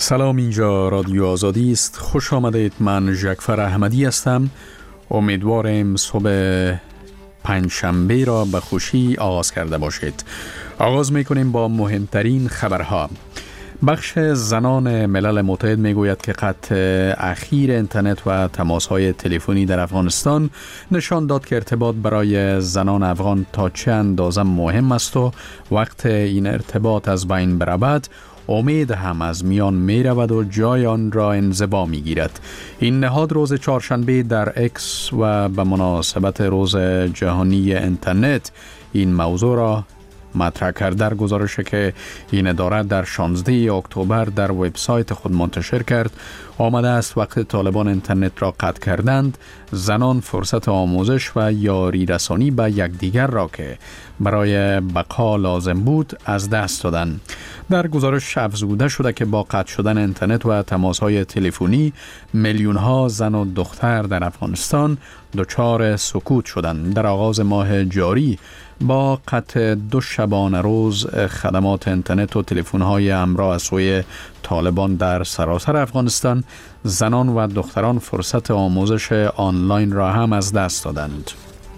سلام، اینجا رادیو آزادی است. خوش آمدید. من ژکفر احمدی هستم. امیدوارم صبح پنجشنبه را به خوشی آغاز کرده باشید. آغاز میکنیم با مهمترین خبرها. بخش زنان ملل متحد میگوید که قطع اخیر اینترنت و تماس‌های تلفنی در افغانستان نشان داد که ارتباط برای زنان افغان تا چه اندازه مهم است و وقت این ارتباط از بین برود امید هم از میان می رود و جای آن را انزوا می گیرد. این نهاد روز چهارشنبه در اکس و به مناسبت روز جهانی اینترنت این موضوع را مطرح کرد. در گزارشی که این اداره در 16 اکتبر در وبسایت خود منتشر کرد آمده است وقت طالبان اینترنت را قطع کردند، زنان فرصت آموزش و یاری رسانی به یکدیگر را که برای بقا لازم بود از دست دادند. در گزارش افزوده شده که با قطع شدن اینترنت و تماس‌های تلفنی میلیون ها زن و دختر در افغانستان دچار سکوت شدند. در آغاز ماه جاری با قطع 2 شبانه روز خدمات اینترنت و تلفن‌های همراه از سوی طالبان در سراسر افغانستان، زنان و دختران فرصت آموزش آنلاین را هم از دست دادند.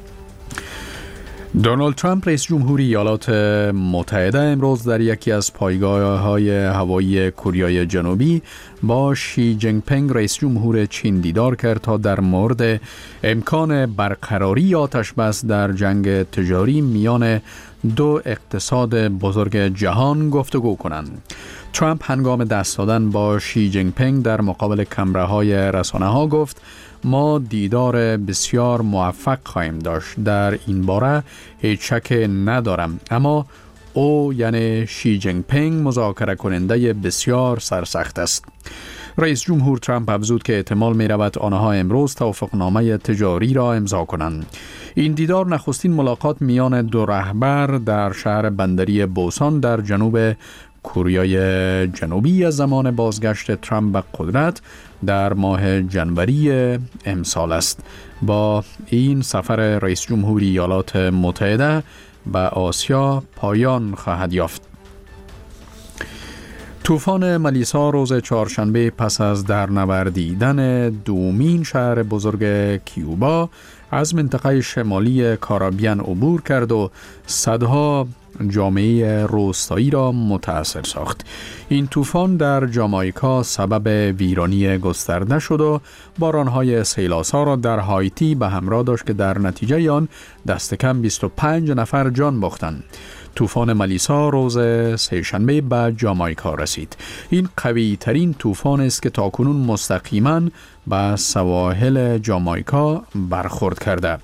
دونالد ترامپ رئیس جمهوری ایالات متحده امروز در یکی از پایگاه‌های هوایی کره جنوبی با شی جینگ پینگ رئیس جمهور چین دیدار کرد تا در مورد امکان برقراری آتش بس در جنگ تجاری میان 2 اقتصاد بزرگ جهان گفتگو کنند. ترامپ هنگام دست دادن با شی جینگ پینگ در مقابل کامراهای رسانه‌ها گفت ما دیدار بسیار موفق خواهیم داشت. در این باره هیچ شک ندارم، اما او یعنی شی جینگ پینگ مذاکره کننده بسیار سرسخت است. رئیس جمهور ترامپ افزود که احتمال می رود آنها امروز توافقنامه تجاری را امضا کنند. این دیدار نخستین ملاقات میان 2 رهبر در شهر بندری بوسان در جنوب کره جنوبی از زمان بازگشت ترامپ به قدرت در ماه جنوری امسال است. با این سفر رئیس جمهوری ایالات متحده به آسیا پایان خواهد یافت. طوفان ملیسا روز چهارشنبه پس از درنوردیدن دومین شهر بزرگ کیوبا از منطقه شمالی کارائیبیان عبور کرد و صدها جامعه روستایی را متاثر ساخت. این طوفان در جامائیکا سبب ویرانی گسترده شد و بارانهای سیلاسا را در هایتی به همراه داشت که در نتیجه آن دست کم 25 نفر جان باختند. طوفان ملیسا روز سه‌شنبه به جامائیکا رسید. این قوی ترین طوفان است که تاکنون مستقیما به سواحل جامائیکا برخورد کرده.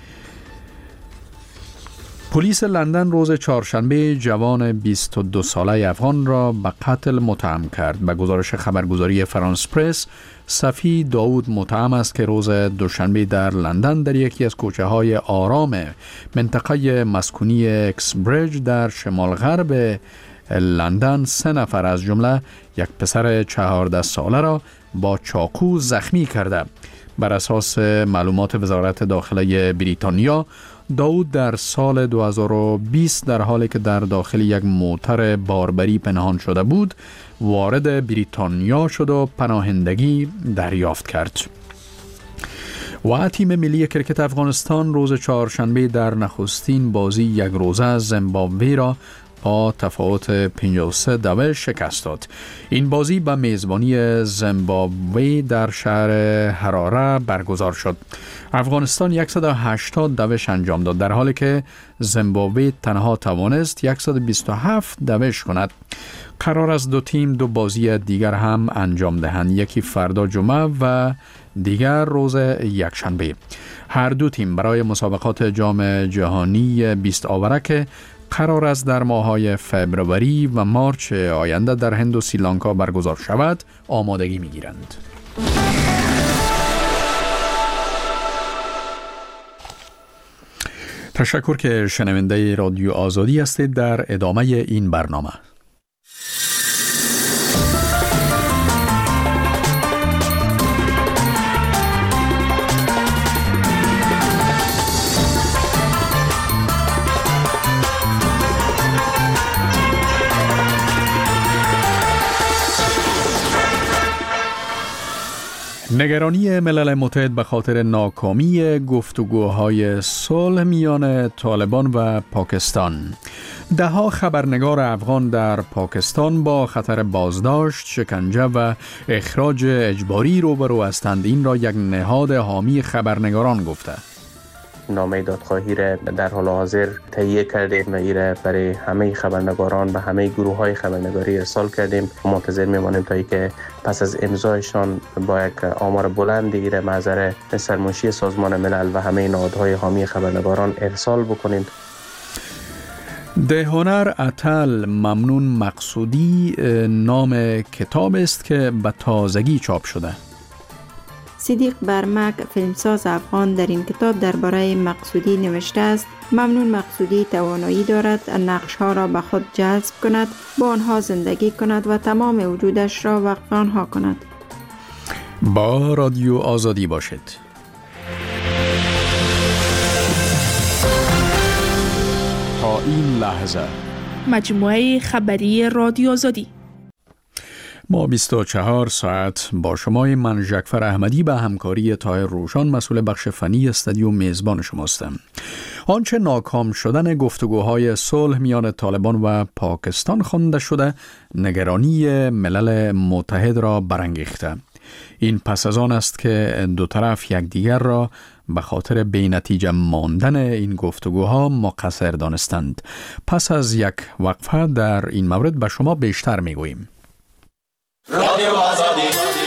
پلیس لندن روز چهارشنبه جوان 22 ساله افغان را به قتل متهم کرد. به گزارش خبرگزاری فرانس پرس، صفی داود متهم است که روز دوشنبه در لندن در یکی از کوچه‌های آرام منطقه مسکونی اکس بریج در شمال غرب لندن 3 نفر از جمله یک پسر 14 ساله را با چاقو زخمی کرده. بر اساس معلومات وزارت داخله بریتانیا، داود در سال 2020 در حالی که در داخل یک موتر باربری پنهان شده بود وارد بریتانیا شد و پناهندگی دریافت کرد. و تیم ملی کرکت افغانستان روز چهارشنبه در نخستین بازی یک روزه زیمبابوه را با تفاوت 53 شکست داد. این بازی به میزبانی زیمبابوه در شهر هراره برگزار شد. افغانستان 180 انجام داد در حالی که زیمبابوه تنها توانست 127 کند. قرار است 2 تیم 2 بازی دیگر هم انجام دهند، یکی فردا جمعه و دیگر روز یکشنبه. هر 2 تیم برای مسابقات جام جهانی 20 آوره که قرار است در ماه‌های فوریه و مارچ آینده در هند و سریلانکا برگزار شود آمادگی می‌گیرند. تشکر که شنونده رادیو آزادی هستید. در ادامه این برنامه نگرانی ملل متحد به خاطر ناکامی گفتگوهای صلح میان طالبان و پاکستان. ده‌ها خبرنگار افغان در پاکستان با خطر بازداشت، شکنجه و اخراج اجباری روبرو هستند. این را یک نهاد حامی خبرنگاران گفته. نامه دادخواهی را در حال حاضر تهیه کردیم و این را برای همه خبرنگاران و همه گروه‌های خبرنگاری ارسال کردیم. منتظر میمانیم تا اینکه پس از امضایشان با یک آمار بلند این را محضر سرمنشی سازمان ملل و همه نهادهای حامی خبرنگاران ارسال بکنیم. دهنر اتل ممنون مقصودی نام کتاب است که به تازگی چاپ شده. صدیق برمک فیلمساز افغان در این کتاب درباره مقصودی نوشته است: ممنون مقصودی توانایی دارد نقش‌ها را به خود جذب کند، با آنها زندگی کند و تمام وجودش را وقف آنها کند. با رادیو آزادی باشید. تا این لحظه مجموعه خبری رادیو آزادی. ما 24 ساعت با شما. من ژکفر احمدی به همکاری طاهر روشان مسئول بخش فنی استودیو میزبان شماستم. آنچه ناکام شدن گفتگوهای صلح میان طالبان و پاکستان خوانده شده نگرانی ملل متحد را برانگیخته. این پس از آن است که دو طرف یکدیگر را به خاطر بی‌نتیجه ماندن این گفتگوها مقصر دانستند. پس از یک وقفه در این مورد به شما بیشتر میگوییم. رادیو آزادی.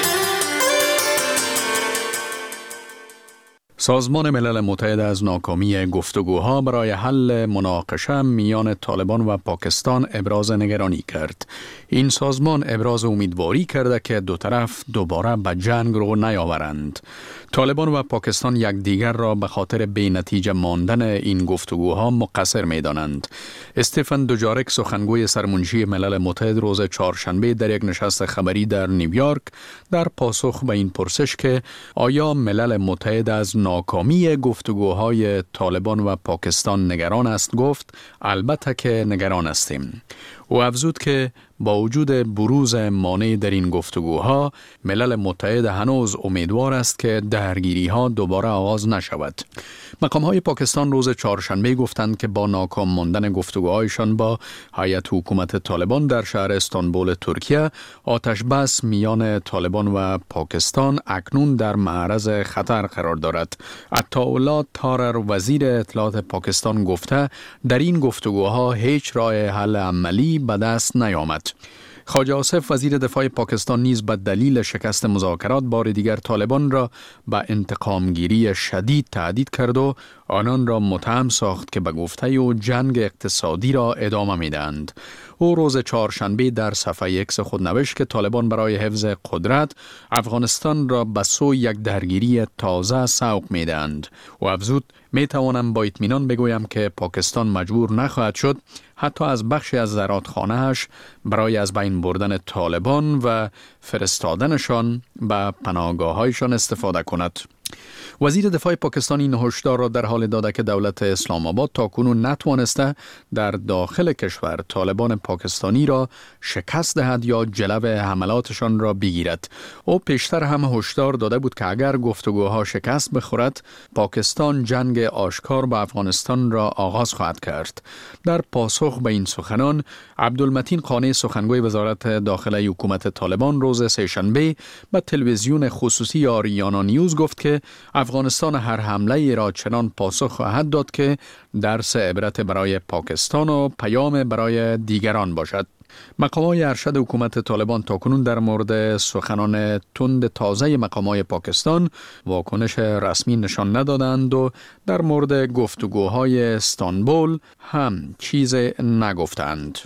سازمان ملل متحد از ناکامی گفتگوها برای حل مناقشه میان طالبان و پاکستان ابراز نگرانی کرد. این سازمان ابراز امیدواری کرده که دو طرف دوباره به جنگ رو نیاورند. طالبان و پاکستان یکدیگر را به خاطر بی‌نتیجه ماندن این گفتگوها مقصر می‌دانند. استفن دوجارک سخنگوی سرمنشی ملل متحد روز چهارشنبه در یک نشست خبری در نیویورک در پاسخ به این پرسش که آیا ملل متحد از ناکامی گفتگوهای طالبان و پاکستان نگران است گفت البته که نگران هستیم. او افزود که با وجود بروز مانع در این گفتگوها ملل متحد هنوز امیدوار است که درگیری‌ها دوباره آغاز نشود. مقام‌های پاکستان روز چهارشنبه گفتند که با ناکام ماندن گفتگوهایشان با هیئت حکومت طالبان در شهر استانبول ترکیه، آتش بس میان طالبان و پاکستان اکنون در معرض خطر قرار دارد. عطاالله طارر وزیر اطلاعات پاکستان گفته در این گفتگوها هیچ راه حل عملی به دست نیامد. خواجه آصف وزیر دفاع پاکستان نیز به دلیل شکست مذاکرات بار دیگر طالبان را به انتقامگیری شدید تهدید کرد و آنان را متهم ساخت که به گفته او جنگ اقتصادی را ادامه می‌دهند. او روز چهارشنبه در صفحه اکس خود نوشت که طالبان برای حفظ قدرت افغانستان را به سوی یک درگیری تازه سوق می‌دهند. او افزود می‌توانم با اطمینان بگویم که پاکستان مجبور نخواهد شد حتی از بخشی از زرادخانه‌اش برای از بین بردن طالبان و فرستادنشان به پناهگاه‌هایشان استفاده کند. وزیر دفاع پاکستان این هشدار را در حال داده که دولت اسلام آباد تاکنون نتوانسته در داخل کشور طالبان پاکستانی را شکست دهد یا جلو حملاتشان را بگیرد. او پیشتر هم هشدار داده بود که اگر گفتگوها شکست بخورد، پاکستان جنگ آشکار با افغانستان را آغاز خواهد کرد. در پاسخ به این سخنان، عبدالمتین قانی سخنگوی وزارت داخله حکومت طالبان روز سه‌شنبه به تلویزیون خصوصی آریانا نیوز گفت که افغانستان هر حمله را چنان پاسخ خواهد داد که درس عبرت برای پاکستان و پیام برای دیگران باشد. مقامات ارشد حکومت طالبان تاکنون در مورد سخنان تند تازه مقامات پاکستان واکنش رسمی نشان ندادند و در مورد گفتگوهای استانبول هم چیز نگفتند.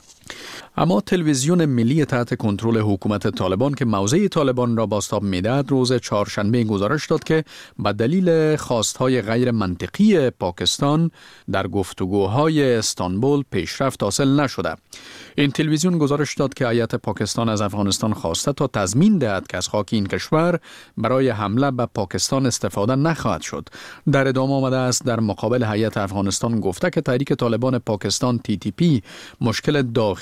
اما تلویزیون ملی تحت کنترل حکومت طالبان که موضع طالبان را بازتاب می‌دهد روز چهارشنبه گزارش داد که به دلیل خواست‌های غیر منطقی پاکستان در گفتگوهای استانبول پیشرفت حاصل نشده. این تلویزیون گزارش داد که هیئت پاکستان از افغانستان خواسته تا تضمین دهد که از خاک این کشور برای حمله به پاکستان استفاده نخواهد شد. در ادامه آمده است در مقابل هیئت افغانستان گفته که تحریک طالبان پاکستان TTP مشکل داخلی و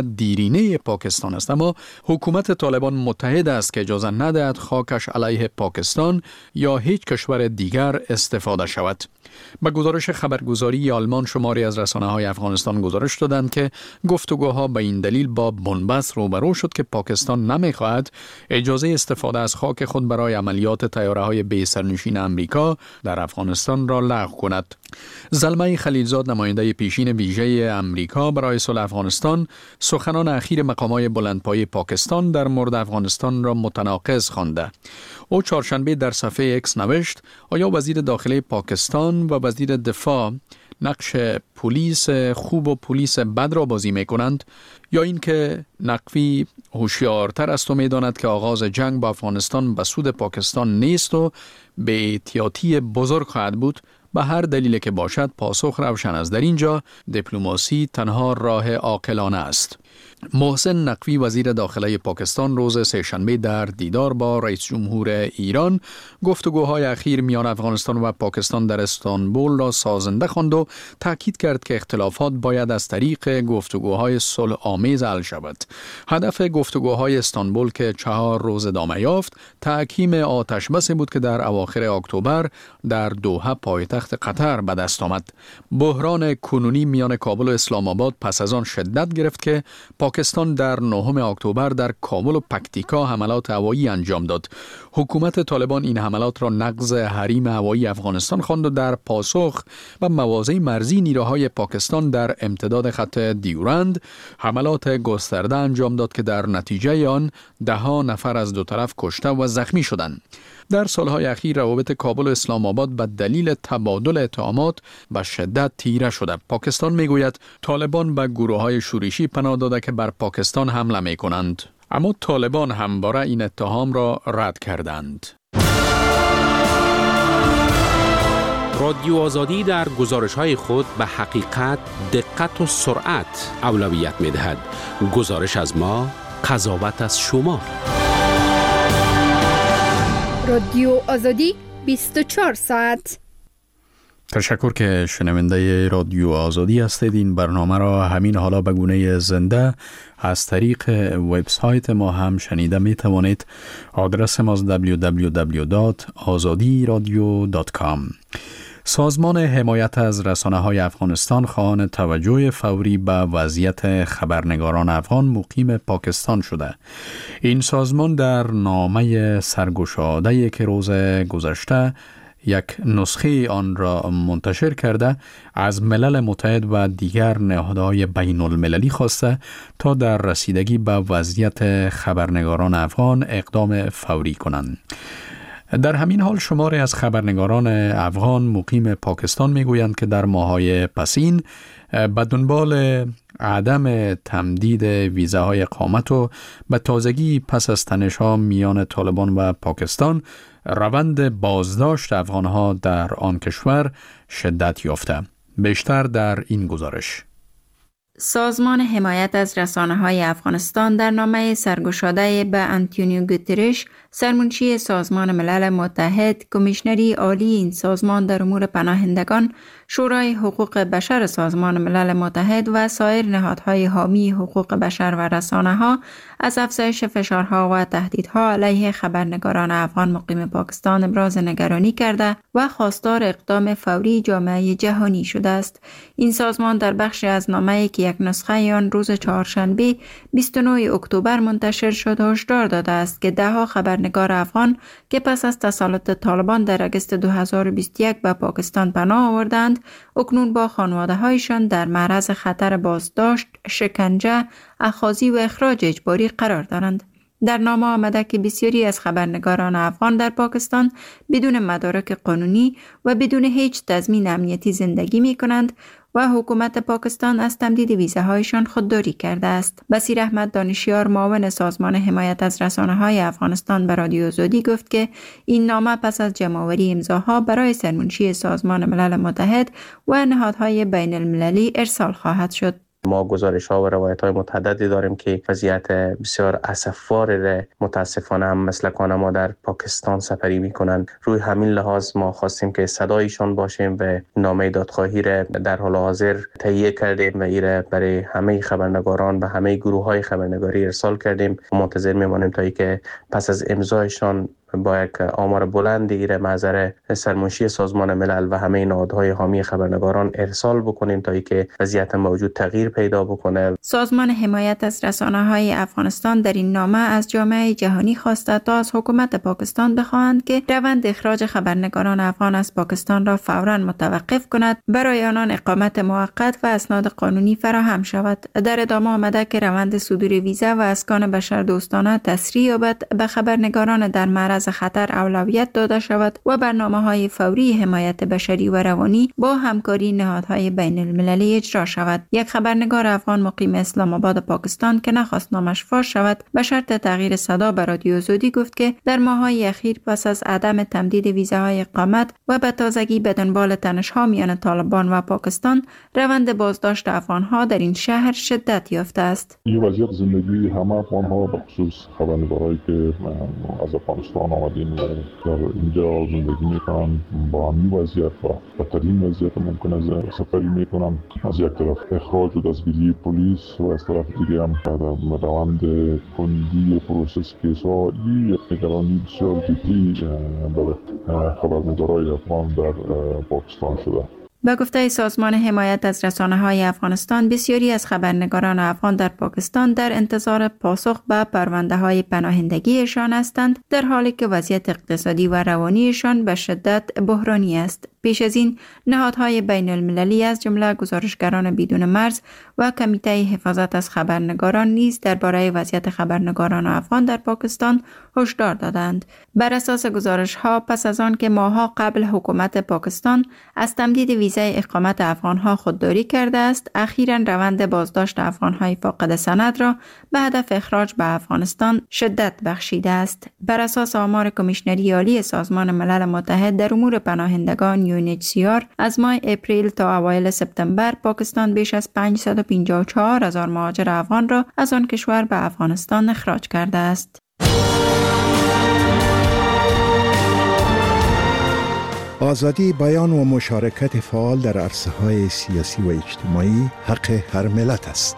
و دیرینه پاکستان است، اما حکومت طالبان متحد است که اجازه ندهد خاکش علیه پاکستان یا هیچ کشور دیگر استفاده شود. به گزارش خبرگزاری آلمان شماری از رسانه‌های افغانستان گزارش دادند که گفتگوها به این دلیل با بنبست روبرو شد که پاکستان نمی‌خواهد اجازه استفاده از خاک خود برای عملیات طیاره‌های بی سرنشین امریکا در افغانستان را لغو کند. زلمه خلیلزاد، نماینده پیشین ویژه امریکا برای صلح افغانستان، سخنان اخیر مقامات بلندپایه پاکستان در مورد افغانستان را متناقض خوانده. او چهارشنبه در صفحه اکس نوشت: آیا وزیر داخلی پاکستان و وزیر دفاع نقش پلیس خوب و پلیس بد را بازی می کنند، یا اینکه نقوی هوشیارتر است و می داند که آغاز جنگ با افغانستان به سود پاکستان نیست و به احتیاطی بزرگ خواهد بود؟ به هر دلیل که باشد پاسخ روشن است. در اینجا دیپلماسی تنها راه عاقلانه است. محسن نقوی، وزیر داخلی پاکستان، روز سه‌شنبه در دیدار با رئیس جمهور ایران گفتگوهای اخیر میان افغانستان و پاکستان در استانبول را سازنده خواند و تاکید کرد که اختلافات باید از طریق گفتگوهای صلح آمیز حل شود. هدف گفتگوهای استانبول که 4 روز ادامه یافت، تحکیم آتشبس بود که در اواخر اکتبر در دوحه پایتخت قطر به دست آمد. بحران کنونی میان کابل و اسلام آباد پس از آن شدت گرفت که پاکستان در 9 اکتبر در کابل و پکتیکا حملات هوایی انجام داد. حکومت طالبان این حملات را نقض حریم هوایی افغانستان خواند و در پاسخ به مواضع مرزی نیروهای پاکستان در امتداد خط دیورند حملات گسترده انجام داد که در نتیجه آن 10 نفر از دو طرف کشته و زخمی شدند. در سالهای اخیر روابط کابل و اسلام آباد به دلیل تبادل اتهامات به شدت تیره شده. پاکستان میگوید طالبان به گروه‌های شورشی پناه داده که بر پاکستان حمله می‌کنند، اما طالبان همواره این اتهام را رد کردند. رادیو آزادی در گزارش‌های خود به حقیقت، دقت و سرعت اولویت می‌دهد. گزارش از ما، قضاوت از شما. رادیو آزادی 24 ساعت. تشکر که شنونده رادیو آزادی هستید. این برنامه را همین حالا به گونه زنده از طریق وبسایت ما هم شنیده می توانید. آدرس ما www.azadiradio.com. سازمان حمایت از رسانه‌های افغانستان خواهان توجه فوری به وضعیت خبرنگاران افغان مقیم پاکستان شده. این سازمان در نامه سرگشاده‌ای که روز گذشته یک نسخه آن را منتشر کرده، از ملل متحد و دیگر نهادهای بین المللی خواسته تا در رسیدگی به وضعیت خبرنگاران افغان اقدام فوری کنند. در همین حال شماری از خبرنگاران افغان مقیم پاکستان میگویند که در ماه‌های پسین به دنبال عدم تمدید ویزاهای اقامت و به تازگی پس از تنش‌ها میان طالبان و پاکستان، روند بازداشت افغان‌ها در آن کشور شدت یافته. بیشتر در این گزارش. سازمان حمایت از رسانه‌های افغانستان در نامه سرگشاده به آنتونیو گوترش، سرمنشی سازمان ملل متحد، کمیشنری عالی این سازمان در امور پناهندگان، شورای حقوق بشر سازمان ملل متحد و سایر نهادهای حامی حقوق بشر و رسانه‌ها از افزایش فشارها و تهدیدها علیه خبرنگاران افغان مقیم پاکستان ابراز نگرانی کرده و خواستار اقدام فوری جامعه جهانی شده است. این سازمان در بخش از نامه‌ای که یک نسخه آن روز چهارشنبه 29 اکتبر منتشر شد هشدار داده است که 10 خبرنگار افغان که پس از تسلط طالبان در اگست 2021 به پاکستان پناه آوردند، اکنون با خانواده‌هایشان در معرض خطر بازداشت، شکنجه، اخاذی و اخراج اجباری قرار دارند. در نامه آمده که بسیاری از خبرنگاران افغان در پاکستان بدون مدارک قانونی و بدون هیچ تضمین امنیتی زندگی می کنند و حکومت پاکستان از تمدید ویزاهایشان خودداری کرده است. بصیر احمد دانشیار، معاون سازمان حمایت از رسانه‌های افغانستان، به رادیو آزادی گفت که این نامه پس از جمع‌آوری امضاها برای سرمنشی سازمان ملل متحد و نهادهای بین المللی ارسال خواهد شد. ما گزارش‌ها و روایت‌های متعددی داریم که وضعیت بسیار اسف‌بار متاسفانه هم مسلکان ما در پاکستان سپری می‌کنند. روی همین لحاظ ما خواستیم که صدایشان باشیم و نامه دادخواهی را در حال حاضر تهیه کردیم و ایره برای همه خبرنگاران و همه گروه‌های خبرنگاری ارسال کردیم. منتظر می‌مانیم تا اینکه پس از امضایشان با یک آمار بلند ایره محضر سرمنشی سازمان ملل و همه نهادهای حامی خبرنگاران ارسال بکنیم تا اینکه وضعیت موجود تغییر پیدا بکنه. سازمان حمایت از رسانه‌های افغانستان در این نامه از جامعه جهانی خواسته تا از حکومت پاکستان بخواهند که روند اخراج خبرنگاران افغان از پاکستان را فوراً متوقف کند، برای آنان اقامت موقت و اسناد قانونی فراهم شود. در ادامه آمده که روند صدور ویزا و اسکان بشردوستانه تسریع یابد، به خبرنگاران در معرض خطر اولویت داده شود و برنامه‌های فوری حمایت بشری و روانی با همکاری نهادهای بین المللی اجرا شود. یک خبرنگار افغان مقیم اسلام آباد پاکستان که نخواست نامش فاش شود، به شرط تغییر صدا به رادیو آزادی گفت که در ماه‌های اخیر پس از عدم تمدید ویزاهای اقامت و به تازگی به دنبال تنش‌ها میان طالبان و پاکستان، روند بازداشت افغان‌ها در این شهر شدت یافته است. این وضعیت زندگی همه افغان‌ها به خصوص خبرنگارایی که از افغانستان آمدین و در اینجا زندگی میکنن با همین وضعیت و بدترین وضعیت ممکن است سفری میکنن. از یک طرف اخراج و دستگیری پلیس و از طرف دیگه هم روند کندی پروسس کیس‌ها یک نگرانی بسیار جدی برای خبرنگارای افغان در پاکستان شده. به گفته سازمان حمایت از رسانه‌های افغانستان، بسیاری از خبرنگاران افغان در پاکستان در انتظار پاسخ به پرونده‌های پناهندگیشان هستند، در حالی که وضعیت اقتصادی و روانیشان به شدت بحرانی است. پیش از این نهادهای بین المللی از جمله گزارشگران بدون مرز و کمیته حفاظت از خبرنگاران نیز درباره وضعیت خبرنگاران افغان در پاکستان هشدار دادند. بر اساس گزارش‌ها، پس از آن که ماه‌ها قبل حکومت پاکستان از تمدید ویزای اقامت افغان‌ها خودداری کرده است، اخیراً روند بازداشت افغان‌های فاقد سند را به هدف اخراج به افغانستان شدت بخشیده است. بر اساس آمار کمیشنری عالی سازمان ملل متحد در امور پناهندگان UNHCR، از ماه اپریل تا اوایل سپتامبر پاکستان بیش از 554,000 مهاجر افغان را از آن کشور به افغانستان اخراج کرده است. آزادی بیان و مشارکت فعال در عرصه‌های سیاسی و اجتماعی حق هر ملت است.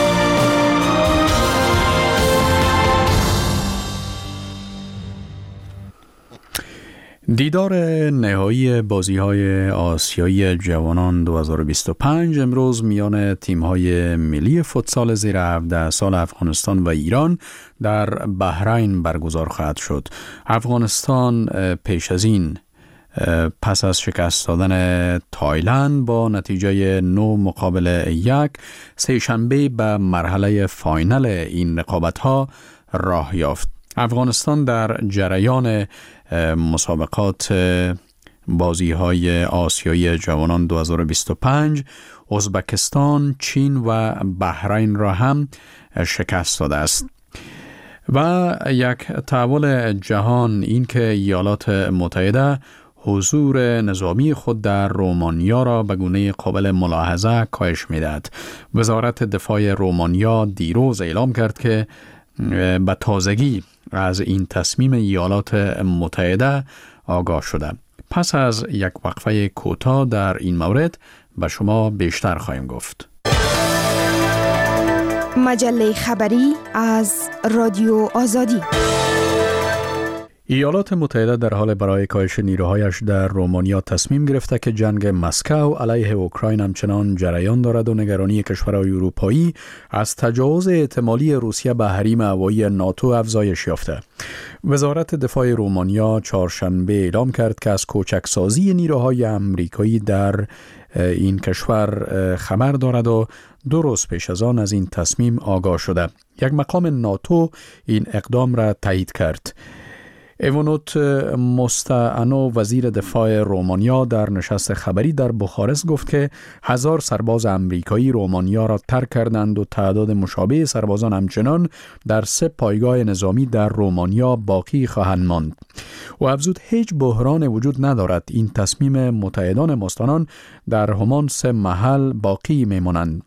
دیدار نهایی بازی‌های آسیایی جوانان 2025 امروز میان تیم‌های ملی فوتسال زیر 17 سال افغانستان و ایران در بحرین برگزار خواهد شد. افغانستان پیش از این پس از شکست دادن تایلند با نتیجه 9-1 سه‌شنبه به مرحله فاینال این رقابت‌ها راه یافت. افغانستان در جریان مسابقات بازی‌های آسیایی جوانان 2025 ازبکستان، چین و بحرین را هم شکست داده است. و یک تحول جهان این که ایالات متحده حضور نظامی خود در رومانیا را به گونه قابل ملاحظه کاهش می‌دهد. وزارت دفاع رومانیا دیروز اعلام کرد که به تازگی از این تصمیم ایالات متحده آگاه شده. پس از یک وقفه کوتاه در این مورد به شما بیشتر خواهیم گفت. مجله خبری از رادیو آزادی. ایالات متحده در حال برای کاهش نیروهایش در رومانیا تصمیم گرفته که جنگ مسکو علیه اوکراین همچنان جریان دارد و نگرانی کشورهای اروپایی از تجاوز احتمالی روسیه به حریم هوایی ناتو افزایش یافته. وزارت دفاع رومانیا چهارشنبه اعلام کرد که از کوچکسازی نیروهای امریکایی در این کشور خبر دارد و 2 روز پیش از آن از این تصمیم آگاه شده. یک مقام ناتو این اقدام را تایید کرد. ایوانوت مستعانو وزیر دفاع رومانیا در نشست خبری در بخارست گفت که 1000 سرباز امریکایی رومانیا را ترک کردند و تعداد مشابه سربازان همچنان در 3 پایگاه نظامی در رومانیا باقی خواهند ماند. و افزود هیچ بحران وجود ندارد. این تصمیم متحدان مستانان در همان 3 محل باقی میمانند.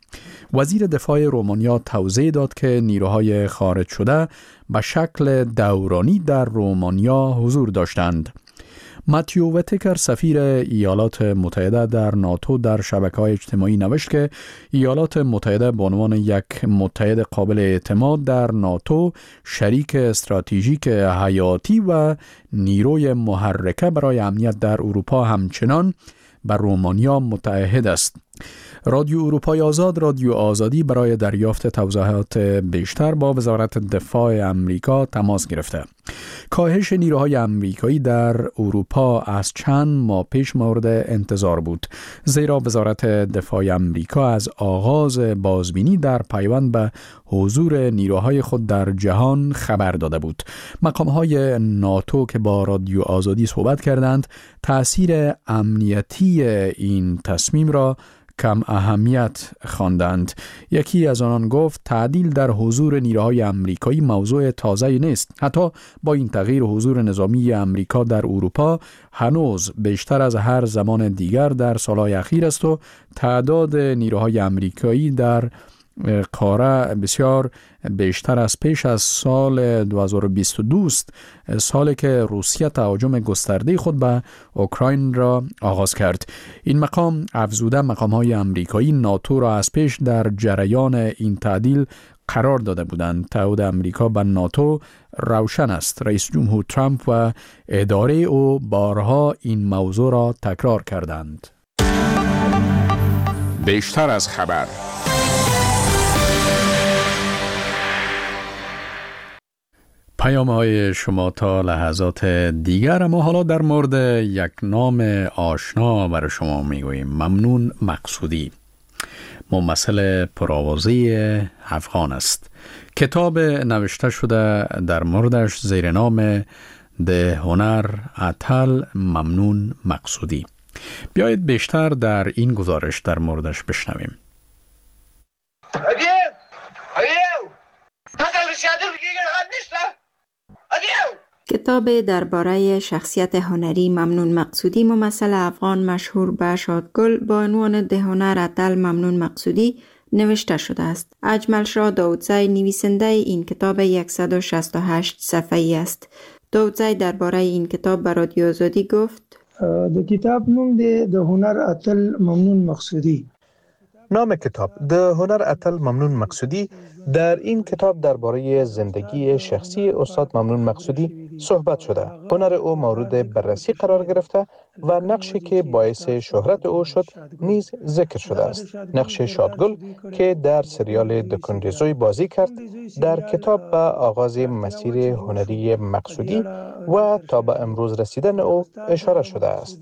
وزیر دفاع رومانیا توضیح داد که نیروهای خارج شده به شکل دورانی در رومانیا حضور داشتند. ماتیو وتکر سفیر ایالات متحده در ناتو در شبکه‌های اجتماعی نوشت که ایالات متحده به عنوان یک متحد قابل اعتماد در ناتو شریک استراتژیک حیاتی و نیروی محرکه برای امنیت در اروپا همچنان به رومانیا متعهد است. رادیو اروپای آزاد، رادیو آزادی، برای دریافت توضیحات بیشتر با وزارت دفاع امریکا تماس گرفته. کاهش نیروهای امریکایی در اروپا از چند ماه پیش مورد انتظار بود، زیرا وزارت دفاع امریکا از آغاز بازبینی در پیوند به حضور نیروهای خود در جهان خبر داده بود. مقام‌های ناتو که با رادیو آزادی صحبت کردند، تأثیر امنیتی این تصمیم را کم اهمیت خواندند. یکی از آنان گفت تعدیل در حضور نیروهای امریکایی موضوع تازه‌ای نیست. حتی با این تغییر حضور نظامی امریکا در اروپا هنوز بیشتر از هر زمان دیگر در سالهای اخیر است و تعداد نیروهای امریکایی در قاره بسیار بیشتر از پیش از سال 2022 است، سالی که روسیه تهاجم گسترده خود به اوکراین را آغاز کرد. این مقام افزوده مقام‌های امریکایی ناتو را از پیش در جریان این تعدیل قرار داده بودند. تعهد امریکا به ناتو روشن است. رئیس جمهور ترامپ و اداره او بارها این موضوع را تکرار کردند. بیشتر از خبر. پیام‌های شما تا لحظات دیگر. اما حالا در مورد یک نام آشنا برای شما میگوییم. ممنون مقصودی ممثل پرآوازه افغان است. کتاب نوشته شده در موردش زیر نام ده هنر اتل ممنون مقصودی. بیایید بیشتر در این گزارش در موردش بشنویم. کتاب درباره شخصیت هنری ممنون مقصودی ممثل افغان مشهور به شادگل با عنوان ده هنر اتل ممنون مقصودی نوشته شده است. اجمل شاه داودزی نویسنده این کتاب 168 صفحه‌ای است. داودزی درباره این کتاب به رادیو آزادی گفت: د کتاب نوم دی د هنر اتل ممنون مقصودی. نام کتاب ده هنر اتل ممنون مقصودی. در این کتاب درباره زندگی شخصی استاد ممنون مقصودی صحبت شده. هنر او مورد بررسی قرار گرفته و نقشی که باعث شهرت او شد نیز ذکر شده است. نقش شادگل که در سریال دکندزوی بازی کرد در کتاب به آغاز مسیر هنری مقصودی و تا به امروز رسیدن او اشاره شده است.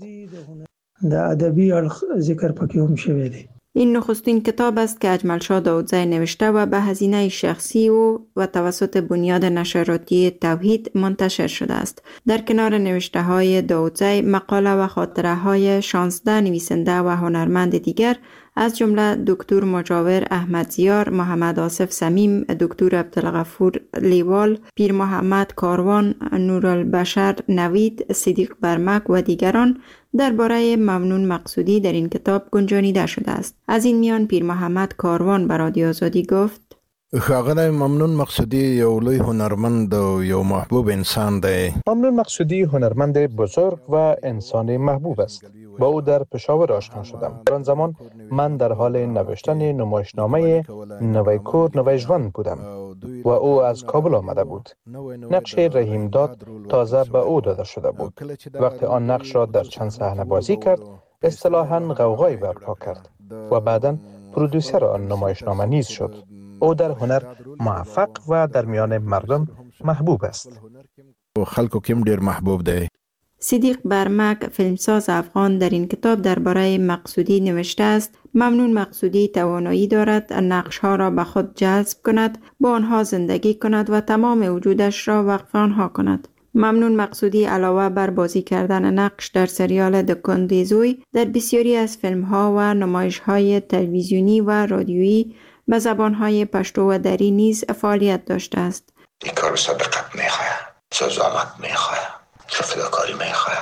در ادبی ذکر پکې هم شوی دی. این نخستین کتاب است که اجمل شاه داودزی نوشته و به هزینه شخصی و توسط بنیاد نشراتی توحید منتشر شده است. در کنار نوشته های داودزی، مقاله و خاطره های 16 نویسنده و هنرمند دیگر از جمله دکتر مجاور احمدزیار، محمد آصف صمیم، دکتر عبدالغفور لیوال، پیر محمد کاروان، نورالبشر نوید، صدیق برمک و دیگران درباره ممنون مقصودی در این کتاب گنجانیده شده است. از این میان پیر محمد کاروان به رادیو آزادی گفت: ښاغلی ممنون مقصودی یو لوی هنرمند و یو محبوب انسان دی. ممنون مقصودی هنرمند بزرگ و انسان محبوب است. با او در پشاور آشنا شدم. در آن زمان من در حال نوشتن نمایشنامه نوی کور نوی ژوند بودم و او از کابل آمده بود. نقش رحیم داد تازه به او داده شده بود. وقتی آن نقش را در چند صحنه بازی کرد، اصطلاحاً غوغایی برپا کرد و بعداً پرودوسر آن نمایشنامه نیز شد. او در هنر موفق و در میان مردم محبوب است. خلکو کم دیر محبوب دی. صدیق برمک فیلمساز افغان در این کتاب درباره مقصودی نوشته است: ممنون مقصودی توانایی دارد نقش‌ها را به خود جذب کند، با آنها زندگی کند و تمام وجودش را وقف آنها کند. ممنون مقصودی علاوه بر بازی کردن نقش در سریال دکندزوی، در بسیاری از فیلم‌ها و نمایش‌های تلویزیونی و رادیویی به زبان‌های پشتو و دری نیز فعالیت داشته است. این کار سابقت می‌خواد، زحمت می‌خواد، فداکاری می‌خواد.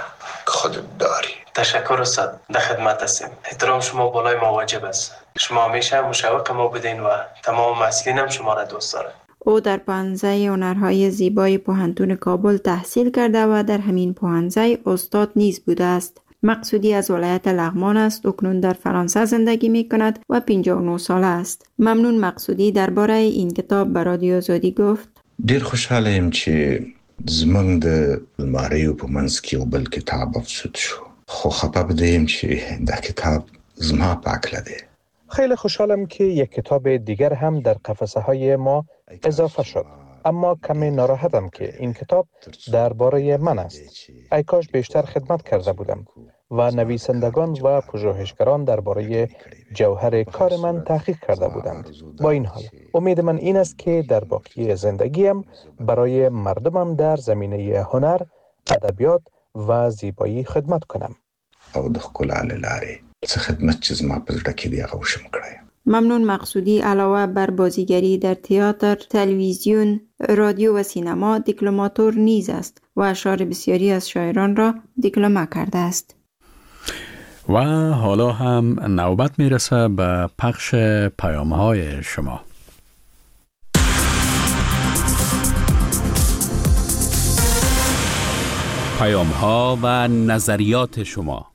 خودت داری. تشکر استاد، در خدمت هستیم. احترام شما بالای ما واجب است. شما همیشه مشوق ما بودین و تمام مسئولین هم شما را دوست دارند. او در پوهنځی هنرهای زیبای پوهنتون کابل تحصیل کرده و در همین پوهنځی استاد نیز بوده است. مقصودی از ولایت لغمان است، اکنون در فرانسه زندگی می کند و 59 ساله است. ممنون مقصودی درباره این کتاب به رادیو آزادی گفت: ډیر خوشحاله یم چې زمونږ د الماریو په منځ کې یو بل کتاب افسود شو، خو خفه بدیم چې دا کتاب زما په هکله دی. خیلی خوشحالم که یک کتاب دیگر هم در قفسه های ما اضافه شد، اما کمی ناراحتم که این کتاب درباره من است. ای کاش بیشتر خدمت کرده بودم و نویسندگان و پژوهشگران درباره جوهر کار من تحقیق کرده بودند. با این حال امید من این است که در باقی زندگیم برای مردمم در زمینه هنر، ادبیات و زیبایی خدمت کنم. او د ښکلا له لارې څه خدمت چې زما په زړه کې دی هغه وشم کړی. ممنون مقصودی علاوه بر بازیگری در تئاتر، تلویزیون، رادیو و سینما دیکلماتور نیز است و اشعار بسیاری از شاعران را دیکلمه کرده است. و حالا هم نوبت میرسه به پخش پیام‌های شما. پیام‌ها و نظریات شما.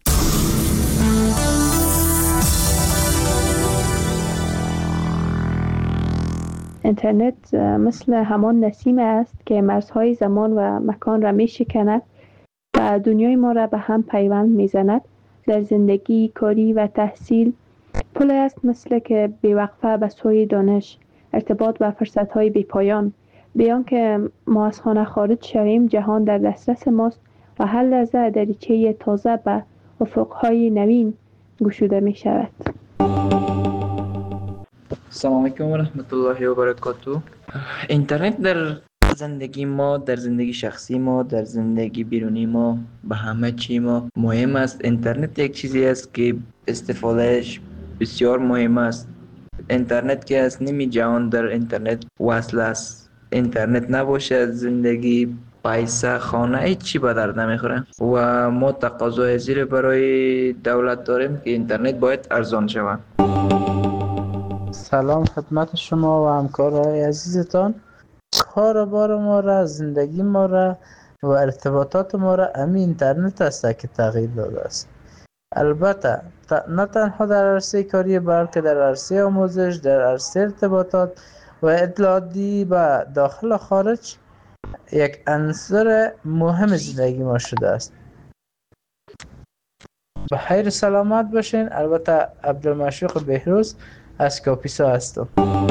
اینترنت مثل همان نسیم است که مرزهای زمان و مکان را می شکند و دنیای ما را به هم پیوند می زند. در زندگی، کاری و تحصیل پل است مثل که بی‌وقفه به سوی دانش، ارتباط و فرصت‌های بی‌پایان. بیان که ما از خانه خارج شویم، جهان در دسترس ماست و هر لحظه دریچه تازه به افق‌های نوین گشوده می شود. سلام علیکم و رحمت الله و برکاته. اینترنت در زندگی ما، در زندگی شخصی ما، در زندگی بیرونی ما، به همه چی ما مهم است. اینترنت یک چیزی است که استفادهش بسیار مهم است. اینترنت که از نیمی جهان در اینترنت وصل است. اینترنت نباشه زندگی، پیسه، خانه، هیچ چی به درد نمیخوره و ما تقاضای زیر برای دولت داریم که اینترنت باید ارزان شود. سلام خدمت شما و همکارهای عزیزتان. کاربار ما را، زندگی ما را و ارتباطات ما را همین اینترنت است که تغییر داده است. البته نه تنها در عرصه کاری بلکه در عرصه آموزش، در عرصه ارتباطات و اطلاعاتی و داخل و خارج یک عنصر مهم زندگی ما شده است. به خیر سلامت باشین. البته عبدالمشیق بهروز از کاپیسا هستم.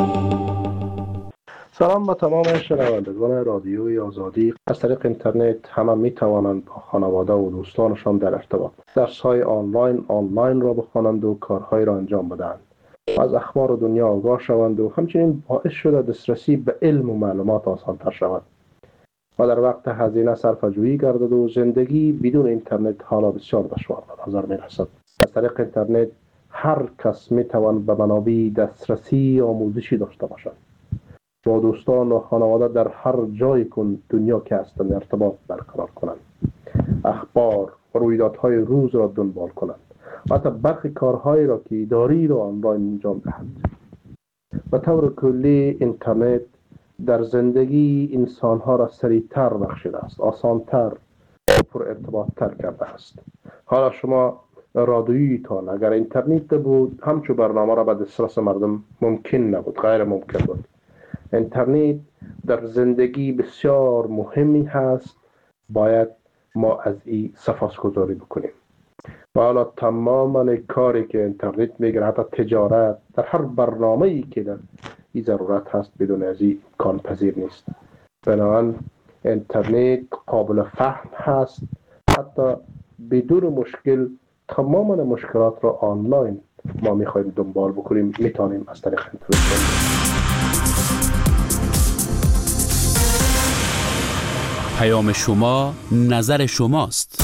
سلام به تمام شنوندگان رادیوی آزادی. از طریق اینترنت همه می توانند با خانواده و دوستانشان در ارتباط، درس‌های آنلاین را بخوانند و کارهای را انجام بدهند، از اخبار دنیا آگاه شوند و همچنین باعث شده دسترسی به علم و معلومات آسان‌تر شود و در وقت هزینه صرفه‌جویی گردد و زندگی بدون اینترنت حالا بسیار دشوار به نظر می رسد. از طریق اینترنت هر کس می تواند به منابع دسترسی آموزشی داشته باشد، با دوستان و خانواده در هر جای دنیا که هستند ارتباط برقرار کنند، اخبار و رویدادهای روز را دنبال کنند و حتی برخی کارهایی را که اداری را آنلاین انجام دهند. به طور کلی اینترنت در زندگی انسانها را سریعتر بخشیده است، آسانتر و پر ارتباطتر کرده است. حالا شما رادیویتان اگر اینترنت بود همچون برنامه را به دسترس مردم ممکن نبود، غیر ممکن بود. اینترنت در زندگی بسیار مهمی هست، باید ما از این سپاسگزاری بکنیم. و حالا تماما کاری که اینترنت میگه، حتی تجارت، در هر برنامه‌ای که در این ضرورت هست بدون از این امکان پذیر نیست. بنابراین اینترنت قابل فهم هست، حتی بدون مشکل تماما مشکلات را آنلاین ما میخوایم دنبال بکنیم، میتونیم از طریق اینترنت. پیام شما، نظر شماست.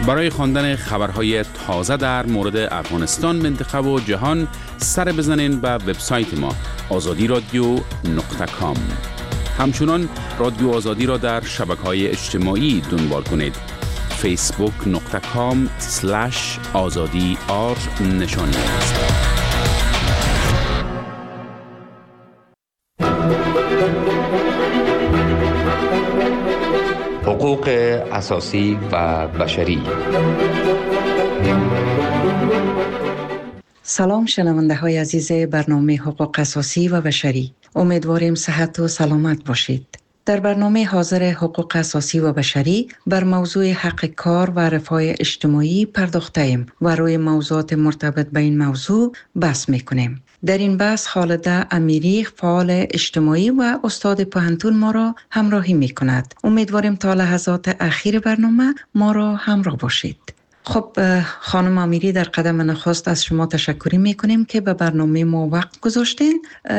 برای خواندن خبرهای تازه در مورد افغانستان، منطقه و جهان سر بزنین به وبسایت ما azadiradio.com. همچنان رادیو آزادی را در شبکه‌های اجتماعی دنبال کنید. facebook.com/azadi نشانی است. حقوق اساسی و بشری. سلام شنونده های عزیز برنامه حقوق اساسی و بشری. امیدواریم صحت و سلامت باشید. در برنامه حاضر حقوق اساسی و بشری بر موضوع حق کار و رفاه اجتماعی پرداخته ایم و روی موضوعات مرتبط به این موضوع بحث میکنیم. در این بحث خالده امیری، فعال اجتماعی و استاد پوهنتون ما را همراهی میکند. امیدواریم تا لحظات اخیر برنامه ما را همراه باشید. خب خانم امیری، در قدم نخست از شما تشکر میکنیم که به برنامه ما وقت گذاشتین.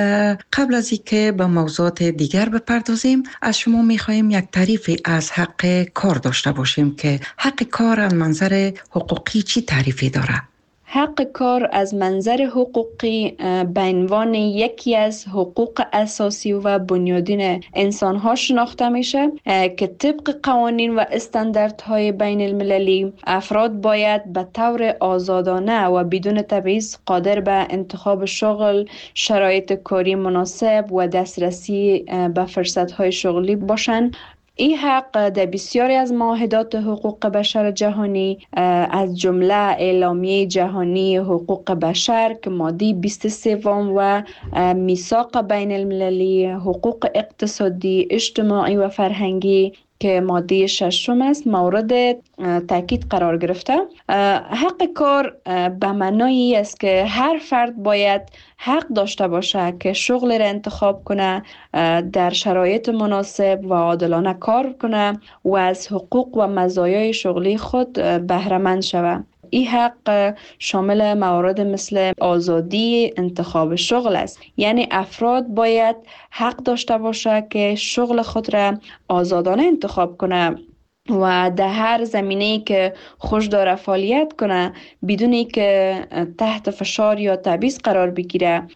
قبل از اینکه به موضوعات دیگر بپردازیم، از شما میخواهیم یک تعریفی از حق کار داشته باشیم که حق کار از منظر حقوقی چی تعریفی داره؟ حق کار از منظر حقوقی به عنوان یکی از حقوق اساسی و بنیادین انسان‌ها شناخته میشه که طبق قوانین و استانداردهای بین المللی افراد باید به طور آزادانه و بدون تبعیض قادر به انتخاب شغل، شرایط کاری مناسب و دسترسی به فرصت‌های شغلی باشند. این حق در بسیاری از معاهدات حقوق بشر جهانی از جمله اعلامیه جهانی حقوق بشر که ماده 23 و میثاق بین المللی حقوق اقتصادی، اجتماعی و فرهنگی که ماده 6 است مورد تاکید قرار گرفته. حق کار به معنای است که هر فرد باید حق داشته باشه که شغل را انتخاب کنه، در شرایط مناسب و عادلانه کار کنه و از حقوق و مزایای شغلی خود بهره مند شود. این حق شامل موارد مثل آزادی انتخاب شغل است، یعنی افراد باید حق داشته باشه که شغل خود را آزادانه انتخاب کنه و در هر زمینه‌ای که خوش داره فعالیت کنه بدون که تحت فشار یا تبعیض قرار بگیره.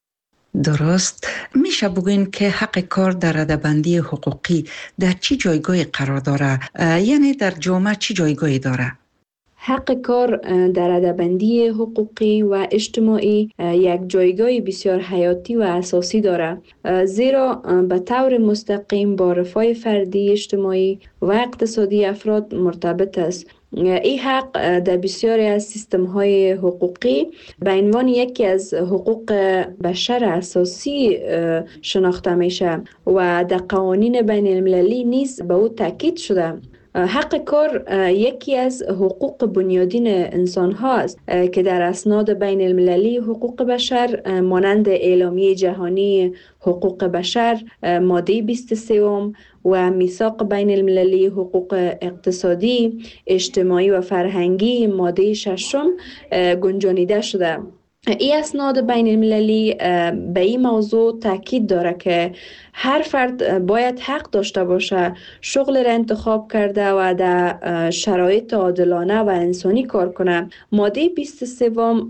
درست. میشه بگوین که حق کار در رده‌بندی حقوقی در چی جایگاهی قرار داره؟ یعنی در جامعه چی جایگاهی داره؟ حق کار در رده‌بندی حقوقی و اجتماعی یک جایگاه بسیار حیاتی و اساسی دارد، زیرا به طور مستقیم با رفاه فردی، اجتماعی و اقتصادی افراد مرتبط است. این حق در بسیاری از سیستم‌های حقوقی به عنوان یکی از حقوق بشر اساسی شناخته میشه و در قوانین بین المللی نیز به او تاکید شده. حق کار یکی از حقوق بنیادین انسان ها است که در اسناد بین المللی حقوق بشر مانند اعلامیه جهانی حقوق بشر ماده 23 و میثاق بین المللی حقوق اقتصادی، اجتماعی و فرهنگی ماده 6 گنجانیده شده. این اسناد بین المللی به این موضوع تاکید داره که هر فرد باید حق داشته باشه شغل را انتخاب کرده و در شرایط عادلانه و انسانی کار کنه. ماده 23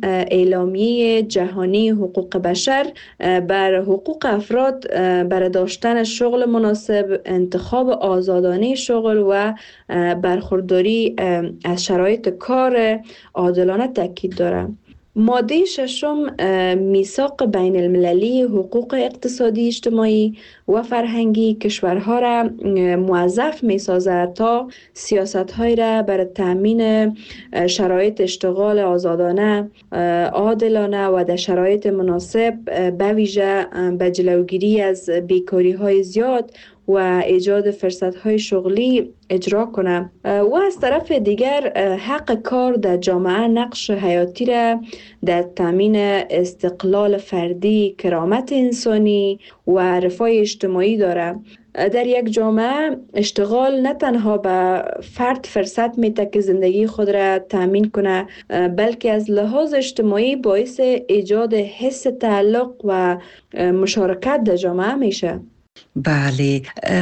اعلامیه جهانی حقوق بشر بر حقوق افراد برای داشتن شغل مناسب، انتخاب آزادانه شغل و برخورداری از شرایط کار عادلانه تاکید داره. ماده 6 میثاق بین المللی حقوق اقتصادی، اجتماعی و فرهنگی کشورها را موظف می سازد تا سیاست‌های را برای تأمین شرایط اشتغال آزادانه، عادلانه و در شرایط مناسب به ویژه به جلوگیری از بیکاری‌های زیاد و ایجاد فرصت‌های شغلی اجرا کنه. و از طرف دیگر حق کار در جامعه نقش حیاتی را در تامین استقلال فردی، کرامت انسانی و رفاه اجتماعی داره. در یک جامعه اشتغال نه تنها به فرد فرصت میده که زندگی خود را تامین کنه، بلکه از لحاظ اجتماعی باعث ایجاد حس تعلق و مشارکت در جامعه میشه. بله،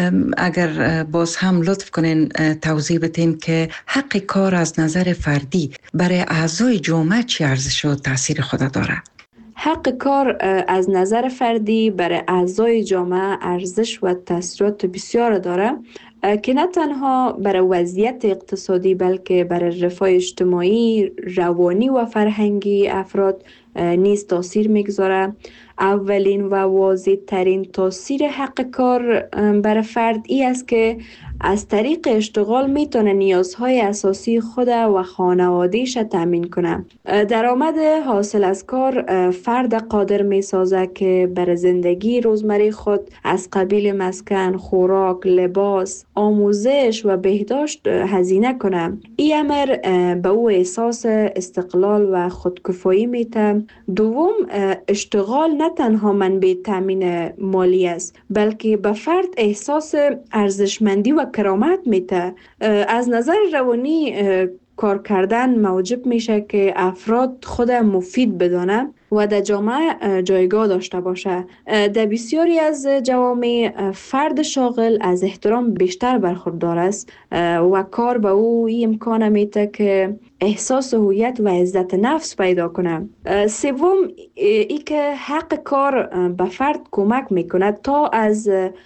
اگر باز هم لطف کنین توضیح بدین که حق کار از نظر فردی برای اعضای جامعه چه ارزش و تاثیر خود داره؟ حق کار از نظر فردی برای اعضای جامعه ارزش و تاثیرات بسیار داره که نه تنها برای وضعیت اقتصادی بلکه برای رفاه اجتماعی، روانی و فرهنگی افراد نیز تاثیر میگذاره. اولین و واضح ترین تاثیر حق کار برای فرد ای است که از طریق اشتغال میتونه نیازهای اساسی خود و خانوادهش تامین کنه. درآمد حاصل از کار فرد قادر میسازه که برای زندگی روزمره خود از قبیل مسکن، خوراک، لباس، آموزش و بهداشت هزینه کنه. این امر به او احساس استقلال و خودکفایی میده. دوم، اشتغال نه تنها منبع تامین مالی است بلکه به فرد احساس ارزشمندی و کرامت میده. از نظر روانی کار کردن موجب میشه که افراد خود مفید بدانه و در جامعه جایگاه داشته باشه. در بسیاری از جوامع فرد شاغل از احترام بیشتر برخوردار است و کار به او این امکان میده که احساس هویت و عزت نفس پیدا کنه. سوم، ای که حق کار به فرد کمک میکنه تا از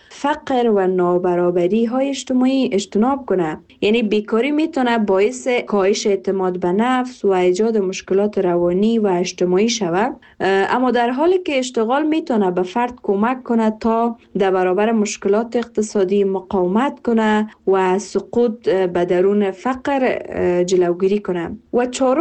فقر و نابرابری های اجتماعی اجتناب کنه. یعنی بیکاری میتونه باعث کاهش اعتماد به نفس و ایجاد مشکلات روانی و اجتماعی شود، اما در حالی که اشتغال میتونه به فرد کمک کنه تا در برابر مشکلات اقتصادی مقاومت کنه و سقوط به درون فقر جلوگیری کنه. و چهارم،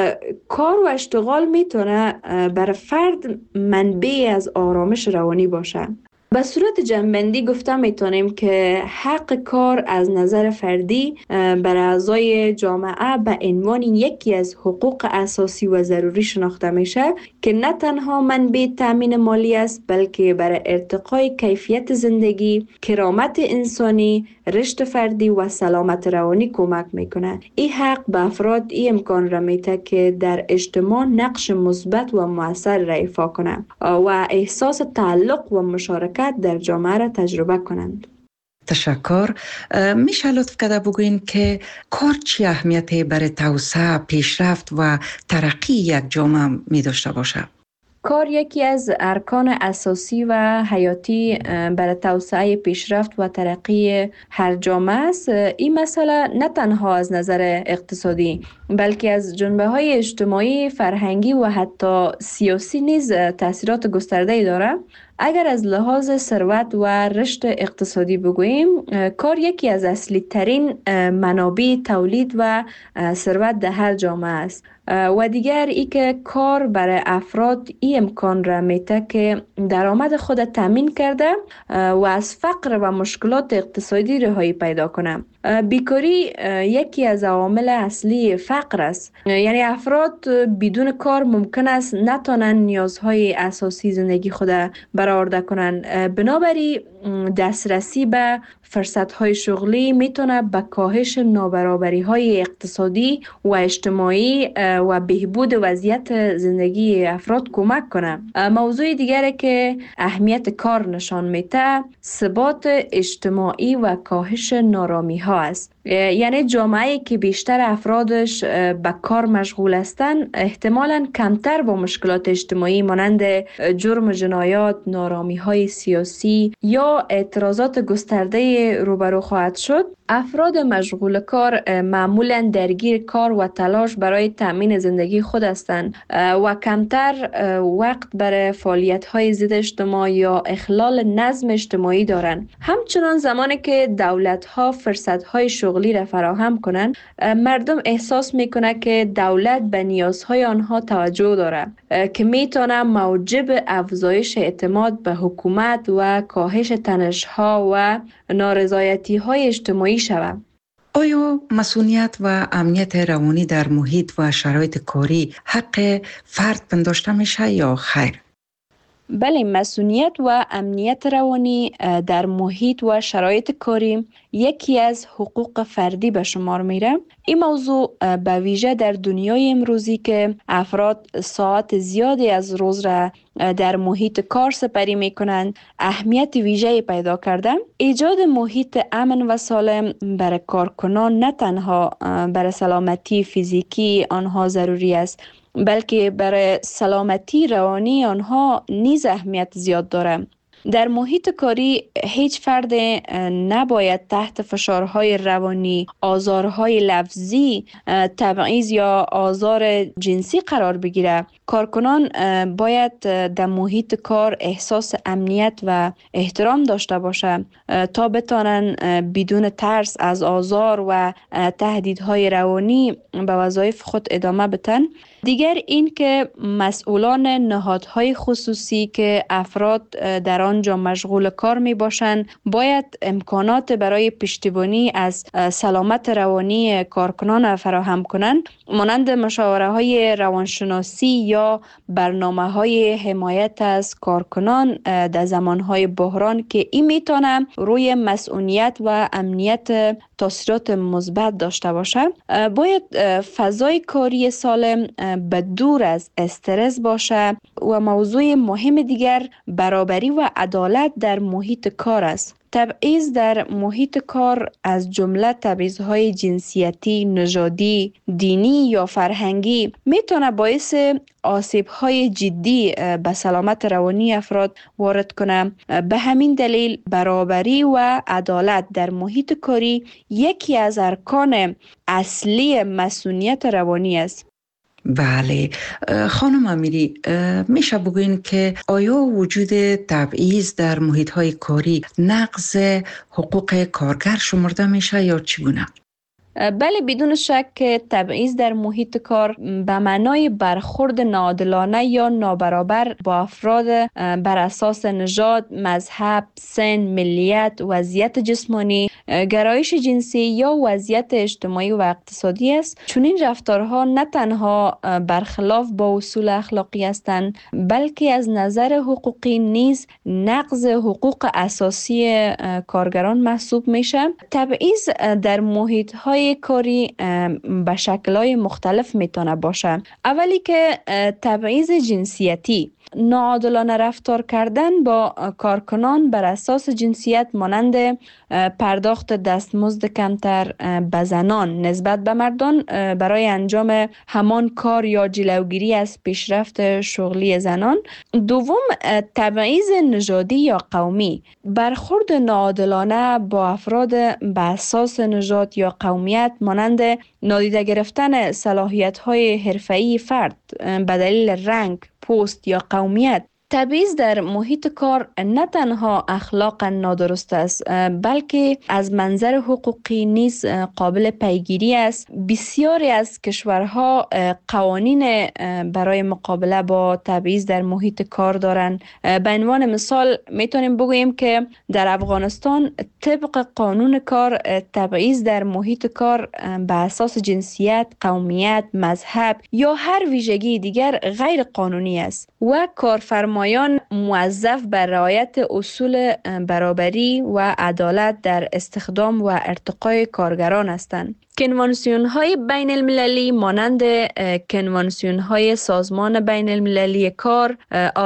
کار و اشتغال میتونه برای فرد منبع از آرامش روانی باشه. به صورت جنبندی گفته میتونیم که حق کار از نظر فردی برای اعضای جامعه به عنوان یکی از حقوق اساسی و ضروری شناخته میشه که نه تنها منبع تامین مالی است بلکه برای ارتقای کیفیت زندگی، کرامت انسانی، رشد فردی و سلامت روانی کمک میکنه. این حق به افراد این امکان را میده که در اجتماع نقش مثبت و مؤثر را ایفا کنند و احساس تعلق و مشارکت در جامعه را تجربه کنند. تشکر. میشه لطف کرده بگوین که کار چی اهمیتی برای توسعه، پیشرفت و ترقی یک جامعه می داشته باشه؟ کار یکی از ارکان اساسی و حیاتی برای توسعه، پیشرفت و ترقی هر جامعه است. این مسئله نه تنها از نظر اقتصادی بلکه از جنبه‌های اجتماعی، فرهنگی و حتی سیاسی نیز تاثیرات گسترده‌ای دارد. اگر از لحاظ ثروت و رشد اقتصادی بگوییم، کار یکی از اصلی ترین منابع تولید و ثروت در هر جامعه است. و دیگر ای که کار برای افراد این امکان را میده که درآمد خود تامین کرده و از فقر و مشکلات اقتصادی رهایی پیدا کنه. بیکاری یکی از عوامل اصلی فقر است. یعنی افراد بدون کار ممکن است نتوانند نیازهای اساسی زندگی خود برآورده کنند. بنابراین دسترسی به فرصت‌های شغلی میتونه به کاهش نابرابری‌های اقتصادی و اجتماعی و بهبود وضعیت زندگی افراد کمک کنه. موضوع دیگری که اهمیت کار نشان میده، ثبات اجتماعی و کاهش نارامی‌ها است. یعنی جامعه‌ای که بیشتر افرادش به کار مشغول هستند احتمالاً کمتر با مشکلات اجتماعی مانند جرم و جنایات، نارامی‌های سیاسی یا اعتراضات گسترده روبرو خواهد شد. افراد مشغول کار معمولاً درگیر کار و تلاش برای تامین زندگی خود هستند و کمتر وقت برای فعالیت‌های ضد اجتماع یا اخلال نظم اجتماعی دارند. همچنان زمانی که دولت‌ها فرصت‌های شغلی را فراهم کنند، مردم احساس می‌کنند که دولت به نیازهای آنها توجه دارد که می‌تواند موجب افزایش اعتماد به حکومت و کاهش تنش‌ها و نارضایتی‌های اجتماعی شود. آیا مسئولیت و امنیت روانی در محیط و شرایط کاری حق فرد پنداشته میشه یا خیر؟ بله، مسئولیت و امنیت روانی در محیط و شرایط کاری یکی از حقوق فردی به شمار میره. این موضوع به ویژه در دنیای امروزی که افراد ساعت زیادی از روز را در محیط کار سپری میکنند اهمیت ویژه‌ای پیدا کرده. ایجاد محیط امن و سالم برای کارکنان نه تنها برای سلامتی فیزیکی آنها ضروری است، بلکه برای سلامتی روانی آنها نیز اهمیت زیاد دارد. در محیط کاری هیچ فرد نباید تحت فشارهای روانی، آزارهای لفظی، تبعیض یا آزار جنسی قرار بگیره. کارکنان باید در محیط کار احساس امنیت و احترام داشته باشند تا بتانن بدون ترس از آزار و تهدیدهای روانی به وظایف خود ادامه بدن. دیگر این که مسئولان نهادهای خصوصی که افراد در آنجا مشغول کار می باشند باید امکانات برای پشتیبانی از سلامت روانی کارکنان فراهم کنند، مانند مشاوره های روانشناسی یا برنامه های حمایت از کارکنان در زمانهای بحران که این میتونه روی مسئولیت و امنیت تاثیرات مثبت داشته باشه. باید فضای کاری سالم به دور از استرس باشه و موضوع مهم دیگر برابری و عدالت در محیط کار است. تبعیض در محیط کار از جمله تبعیض‌های جنسیتی، نژادی، دینی یا فرهنگی میتونه باعث آسیب‌های جدی به سلامت روانی افراد وارد کنه. به همین دلیل برابری و عدالت در محیط کاری یکی از ارکان اصلی مسئولیت روانی است. بله خانم امیری، میشه بگوین که آیا وجود تبعیض در محیط‌های کاری نقض حقوق کارگر شمرده میشه یا چگونه؟ بله، بدون شک تبعیض در محیط کار به معنای برخورد ناعادلانه یا نابرابر با افراد بر اساس نژاد، مذهب، سن، ملیت، وضعیت جسمانی، گرایش جنسی یا وضعیت اجتماعی و اقتصادی است. چون این رفتارها نه تنها برخلاف با اصول اخلاقی هستند، بلکه از نظر حقوقی نیز نقض حقوق اساسی کارگران محسوب میشه. تبعیض در محیط‌های کاری به شکل‌های مختلف میتونه باشه. اولی که تبعیض جنسیتی، ناعادلانه رفتار کردن با کارکنان بر اساس جنسیت مانند پرداخت دستمزد کمتر به زنان نسبت به مردان برای انجام همان کار یا جلوگیری از پیشرفت شغلی زنان. دوم، تبعیض نژادی یا قومی، برخورد ناعادلانه با افراد به اساس نژاد یا قومیت مانند نادیده گرفتن صلاحیت‌های حرفه‌ای فرد به دلیل رنگ، پوست یا قومیت. تبعیض در محیط کار نه تنها اخلاقا نادرست است، بلکه از منظر حقوقی نیز قابل پیگیری است. بسیاری از کشورها قوانین برای مقابله با تبعیض در محیط کار دارند. به عنوان مثال میتونیم بگوییم که در افغانستان طبق قانون کار تبعیض در محیط کار به اساس جنسیت، قومیت، مذهب یا هر ویژگی دیگر غیر قانونی است و کارفرمایان موظف بر رعایت اصول برابری و عدالت در استخدام و ارتقای کارگران هستند. کنوانسیون‌های بین المللی مانند کنوانسیون‌های سازمان بین المللی کار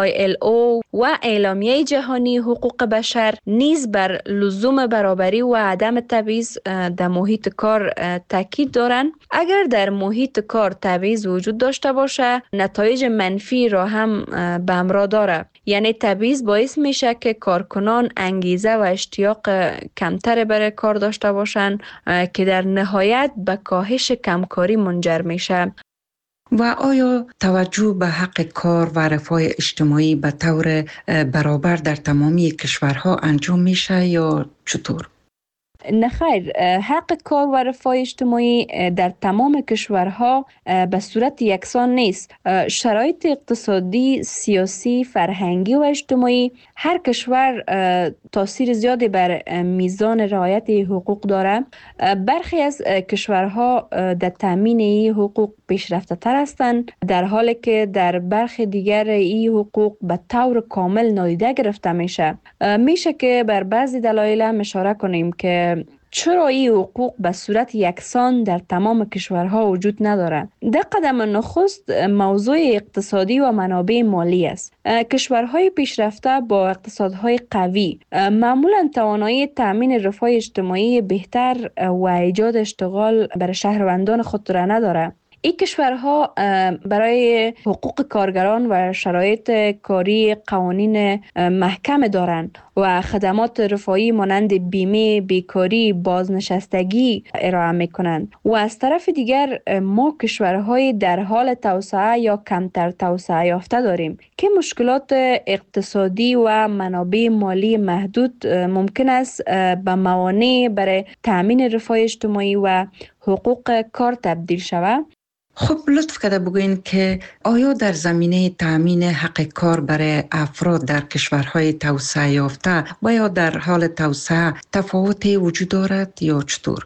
ILO و اعلامیه جهانی حقوق بشر نیز بر لزوم برابری و عدم تبعیض در محیط کار تاکید دارند. اگر در محیط کار تبعیض وجود داشته باشه، نتایج منفی را هم به همراه داره. یعنی تبعیض باعث میشه که کارکنان انگیزه و اشتیاق کمتر برای کار داشته باشند که در نهایت به کاهش کمکاری منجر میشه. و آیا توجه به حق کار و رفاه اجتماعی به طور برابر در تمامی کشورها انجام میشه یا چطور؟ نه خیر، حق کار و رفاه اجتماعی در تمام کشورها به صورت یکسان نیست. شرایط اقتصادی، سیاسی، فرهنگی و اجتماعی هر کشور تاثیر زیادی بر میزان رعایت حقوق داره. برخی از کشورها در تامین این حقوق پیشرفته تر هستند، در حالی که در برخی دیگر این حقوق به طور کامل نادیده گرفته میشه. میشه که بر بعضی دلایل اشاره کنیم که چرا این حقوق به صورت یکسان در تمام کشورها وجود نداره. در قدم نخست موضوع اقتصادی و منابع مالی است. کشورهای پیشرفته با اقتصادهای قوی معمولا توانایی تامین رفاه اجتماعی بهتر و ایجاد اشتغال برای شهروندان خود را نداره. این کشورها برای حقوق کارگران و شرایط کاری قوانین محکم دارند و خدمات رفاهی مانند بیمه، بیکاری، بازنشستگی ارائه میکنند. و از طرف دیگر ما کشورهای در حال توسعه یا کمتر توسعه یافته داریم که مشکلات اقتصادی و منابع مالی محدود ممکن است به موانع برای تامین رفاه اجتماعی و حقوق کار تبدیل شود. خب لطف کرده بگوین که آیا در زمینه تأمین حق کار برای افراد در کشورهای توسعه یافته و یا در حال توسعه تفاوتی وجود دارد یا چطور؟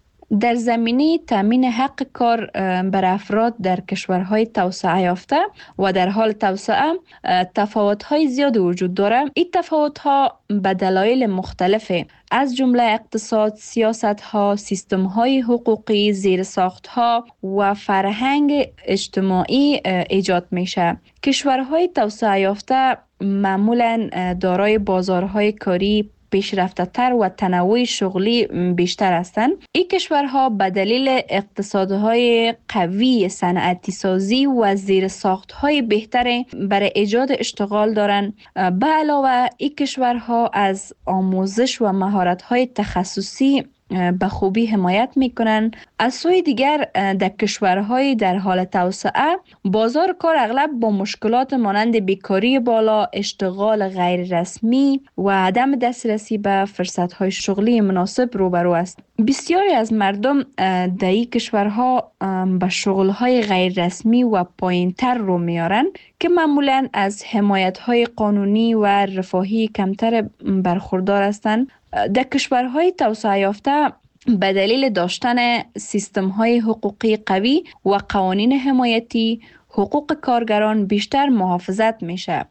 در زمینه تامین حق کار بر افراد در کشورهای توسعه یافته و در حال توسعه تفاوت‌های زیادی وجود دارد. این تفاوت‌ها به دلایل مختلفه، از جمله اقتصاد، سیاست‌ها، سیستم‌های حقوقی، زیرساخت‌ها و فرهنگ اجتماعی ایجاد میشه. کشورهای توسعه یافته معمولاً دارای بازارهای کاری پیشرفته تر و تنوع شغلی بیشتر هستند. این کشورها به دلیل اقتصادهای قوی، صنعتی سازی و زیرساختهای بهتر برای ایجاد اشتغال دارند. به علاوه این کشورها از آموزش و مهارت‌های تخصصی به خوبی حمایت میکنند. از سوی دیگر در کشورهای در حال توسعه بازار کار اغلب با مشکلات مانند بیکاری بالا، اشتغال غیر رسمی و عدم دسترسی به فرصتهای شغلی مناسب روبرو است. بسیاری از مردم در این کشورها به شغلهای غیر رسمی و پایینتر رو میارن که معمولاً از حمایت‌های قانونی و رفاهی کمتر برخوردار هستند. در کشورهای توسعه یافته به دلیل داشتن سیستم‌های حقوقی قوی و قوانین حمایتی، حقوق کارگران بیشتر محافظت میشه.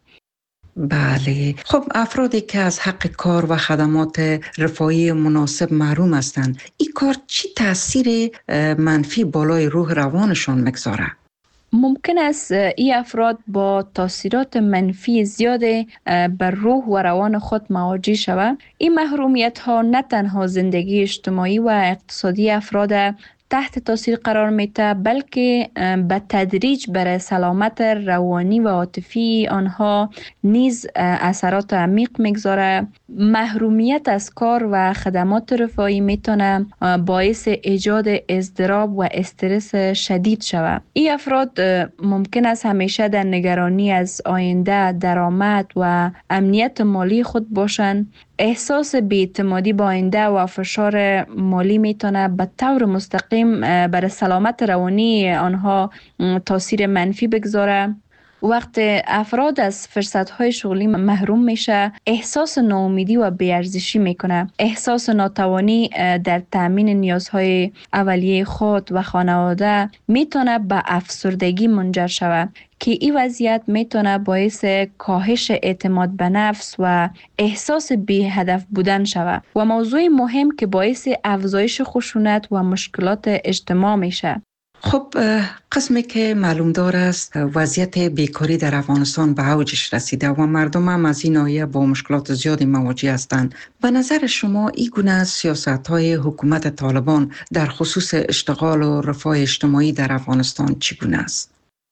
بله، خب افرادی که از حق کار و خدمات رفاهی مناسب محروم هستند، این کار چی تاثیر منفی بالای روح روانشان میگذاره؟ ممکن است این افراد با تاثیرات منفی زیاد بر روح و روان خود مواجه شوند. این محرومیت ها نه تنها زندگی اجتماعی و اقتصادی افراد تحت تاثیر قرار میده، بلکه به تدریج بر سلامت روانی و عاطفی آنها نیز اثرات عمیق میگذاره. محرومیت از کار و خدمات رفاهی میتونه باعث ایجاد اضطراب و استرس شدید شود. این افراد ممکن است همیشه در نگرانی از آینده، درآمد و امنیت مالی خود باشند. احساس بی‌اعتمادی با آینده و فشار مالی میتونه به طور مستقیم بر سلامت روانی آنها تاثیر منفی بگذاره. وقت افراد از فرصت‌های شغلی محروم میشه، احساس ناامیدی و بی‌ارزشی میکنه. احساس ناتوانی در تامین نیازهای اولیه خود و خانواده میتونه به افسردگی منجر شود که این وضعیت میتونه باعث کاهش اعتماد به نفس و احساس بی هدف بودن شود و موضوع مهم که باعث افزایش خشونت و مشکلات اجتماع میشه. خب قسمی که معلوم دار است وضعیت بیکاری در افغانستان به اوجش رسیده و مردم هم از این ناحیه با مشکلات زیادی مواجه هستند. به نظر شما این گونه سیاست‌های حکومت طالبان در خصوص اشتغال و رفاه اجتماعی در افغانستان چگونه است؟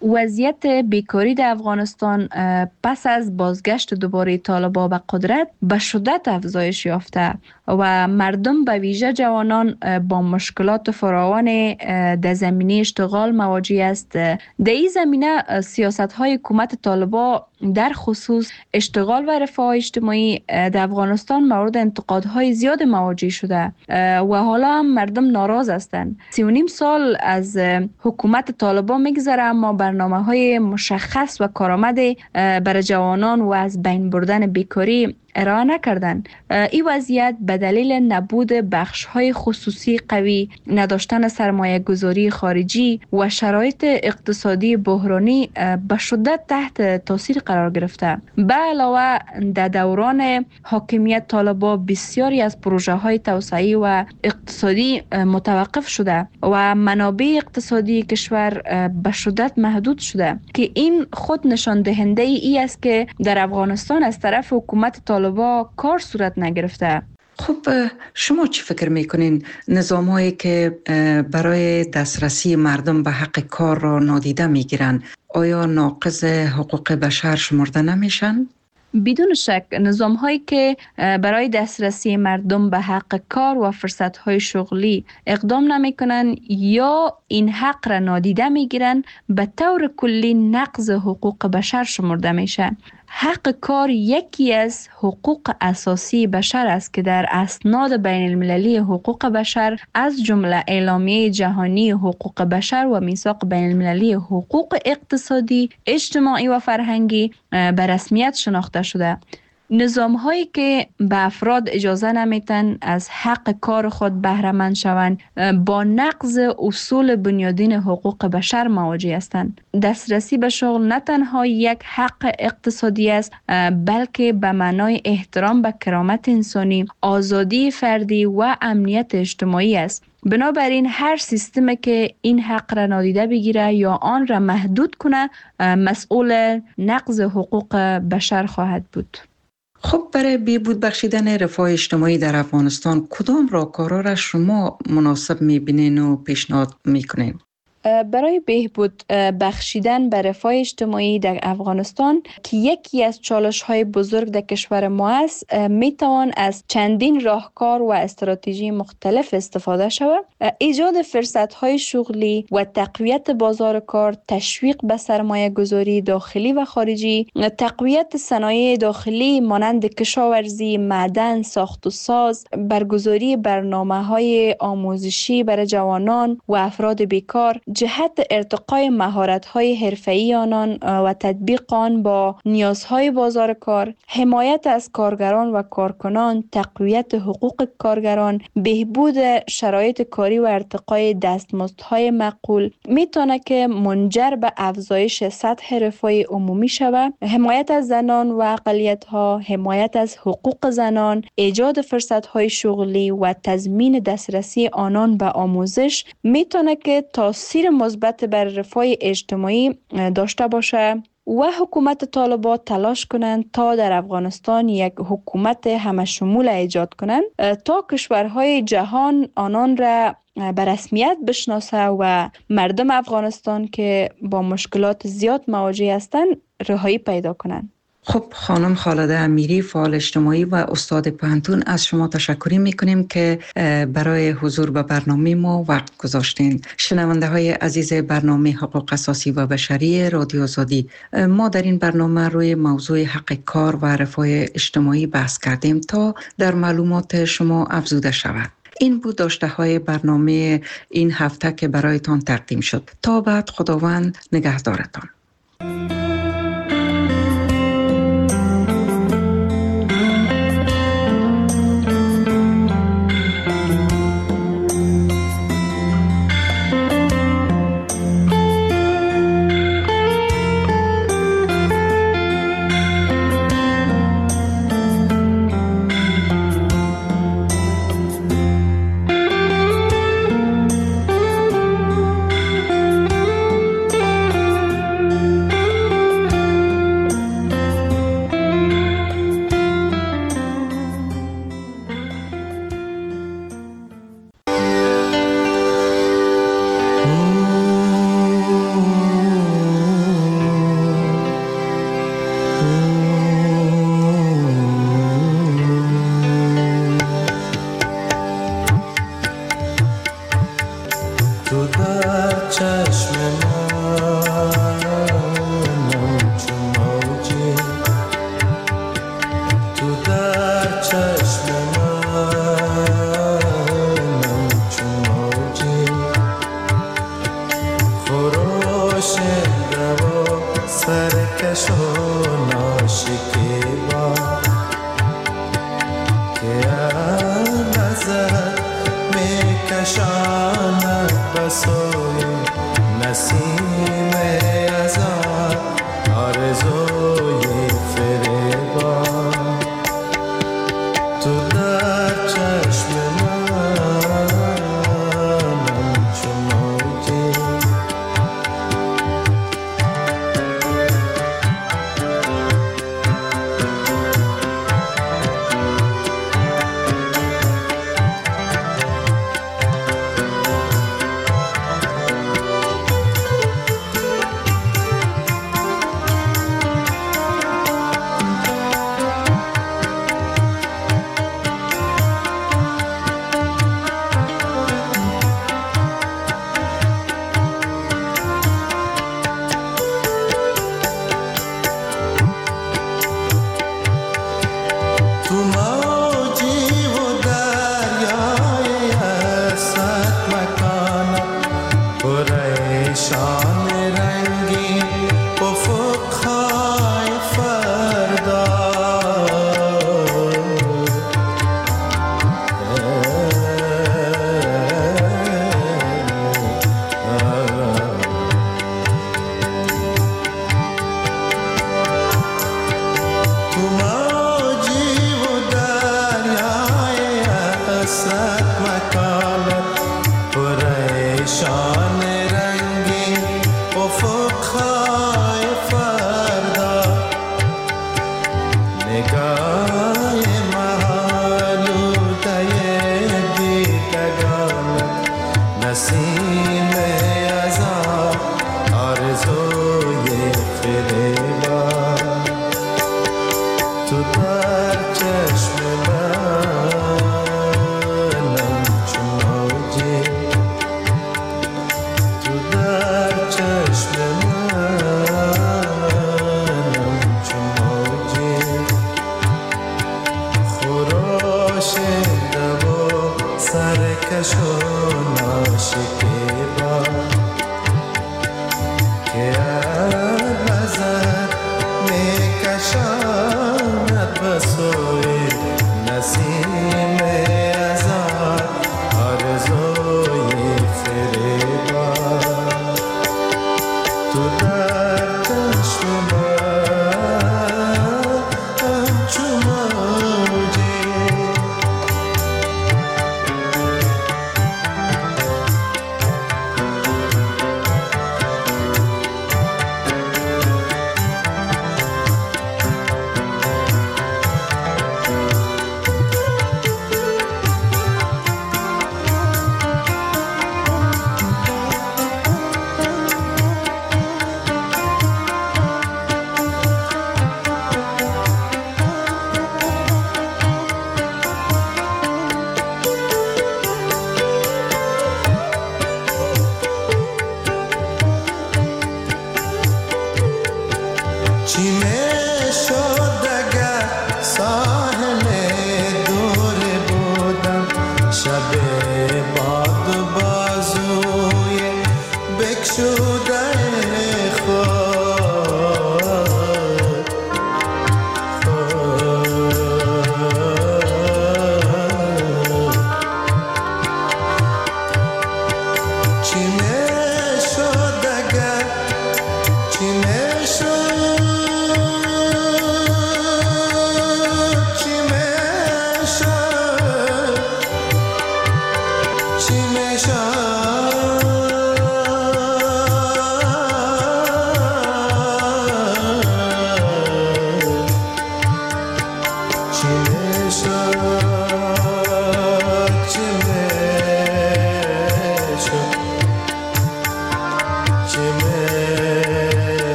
وضعیت بیکاری در افغانستان پس از بازگشت دوباره طالبان به قدرت به شدت افزایش یافته و مردم به ویژه جوانان با مشکلات فراوان در زمینه اشتغال مواجه است. در این زمینه سیاست‌های حکومت طالبان در خصوص اشتغال و رفاه اجتماعی در افغانستان مورد انتقادهای زیاد مواجه شده و حالا هم مردم ناراض هستند. 3.5 سال از حکومت طالبان میگذره اما برنامه‌های مشخص و کارآمد برای جوانان و از بین بردن بیکاری ارائه نکردند. این وضعیت به دلیل نبود بخش‌های خصوصی قوی، نداشتن سرمایه گذاری خارجی و شرایط اقتصادی بحرانی به شدت تحت تاثیر قرار گرفته. به علاوه در دوران حاکمیت طالبان بسیاری از پروژه‌های توسعه‌ای و اقتصادی متوقف شده و منابع اقتصادی کشور به شدت محدود شده که این خود نشان دهنده ای است که در افغانستان از طرف حکومت طالبان کار صورت نگرفته. خب شما چی فکر میکنین نظام‌هایی که برای دسترسی مردم به حق کار را نادیده میگیرن آیا ناقض حقوق بشر شمرده نمیشن؟ بدون شک نظام‌هایی که برای دسترسی مردم به حق کار و فرصت‌های شغلی اقدام نمی‌کنند یا این حق را نادیده می‌گیرند به طور کلی نقض حقوق بشر شمرده میشه. حق کار یکی از حقوق اساسی بشر است که در اسناد بین المللی حقوق بشر از جمله اعلامیه جهانی حقوق بشر و میثاق بین المللی حقوق اقتصادی، اجتماعی و فرهنگی به رسمیت شناخته شده. نظام هایی که به افراد اجازه نمیتن از حق کار خود بهره مند شوند با نقض اصول بنیادین حقوق بشر مواجه هستند. دسترسی به شغل نه تنها یک حق اقتصادی است بلکه به معنای احترام به کرامت انسانی، آزادی فردی و امنیت اجتماعی است. بنابراین هر سیستمی که این حق را نادیده بگیره یا آن را محدود کنه مسئول نقض حقوق بشر خواهد بود. خب برای بهبود بخشیدن رفاه اجتماعی در افغانستان کدام راهکارها را شما مناسب می‌بینین و پیشنهاد می‌کنین؟ برای بهبود بخشیدن به رفاه اجتماعی در افغانستان که یکی از چالش‌های بزرگ در کشور ما است میتوان از چندین راهکار و استراتژی مختلف استفاده شود. ایجاد فرصت‌های شغلی و تقویت بازار کار، تشویق به سرمایه گذاری داخلی و خارجی، تقویت صنایع داخلی مانند کشاورزی، معدن، ساخت و ساز، برگزاری برنامه‌های آموزشی برای جوانان و افراد بیکار، جهت ارتقای مهارت‌های حرفه‌ای آنان و تطبیق آن با نیازهای بازار کار، حمایت از کارگران و کارکنان، تقویت حقوق کارگران، بهبود شرایط کاری و ارتقای دستمزدهای معقول میتونه که منجر به افزایش سطح رفاه عمومی شود. حمایت از زنان و اقلیت‌ها، حمایت از حقوق زنان، ایجاد فرصت‌های شغلی و تضمین دسترسی آنان به آموزش میتونه که تاثیر مثبت بر رفاه اجتماعی داشته باشه و حکومت طالبان تلاش کنند تا در افغانستان یک حکومت همه شمول ایجاد کنند تا کشورهای جهان آنان را به رسمیت بشناسه و مردم افغانستان که با مشکلات زیاد مواجه هستند رهایی پیدا کنند. خب خانم خالده امیری فعال اجتماعی و استاد پوهنتون از شما تشکر میکنیم که برای حضور به برنامه ما وقت گذاشتین. شنونده های عزیز برنامه حقوق اساسی و بشری رادیو آزادی، ما در این برنامه روی موضوع حق کار و رفاه اجتماعی بحث کردیم تا در معلومات شما افزوده شود. این بود داشته های برنامه این هفته که برایتان تقدیم شد. تا بعد خداوند نگهدارتان. ازت میکشاند بسوی نسیم ازت آرزوی فریبان تو در چشم منم چون موجی نسیم ازا آرزوی فریبان تو در چشم منم چون موجی تو در چشم منم چون موجی خورشید و سرکش و ناشکیبان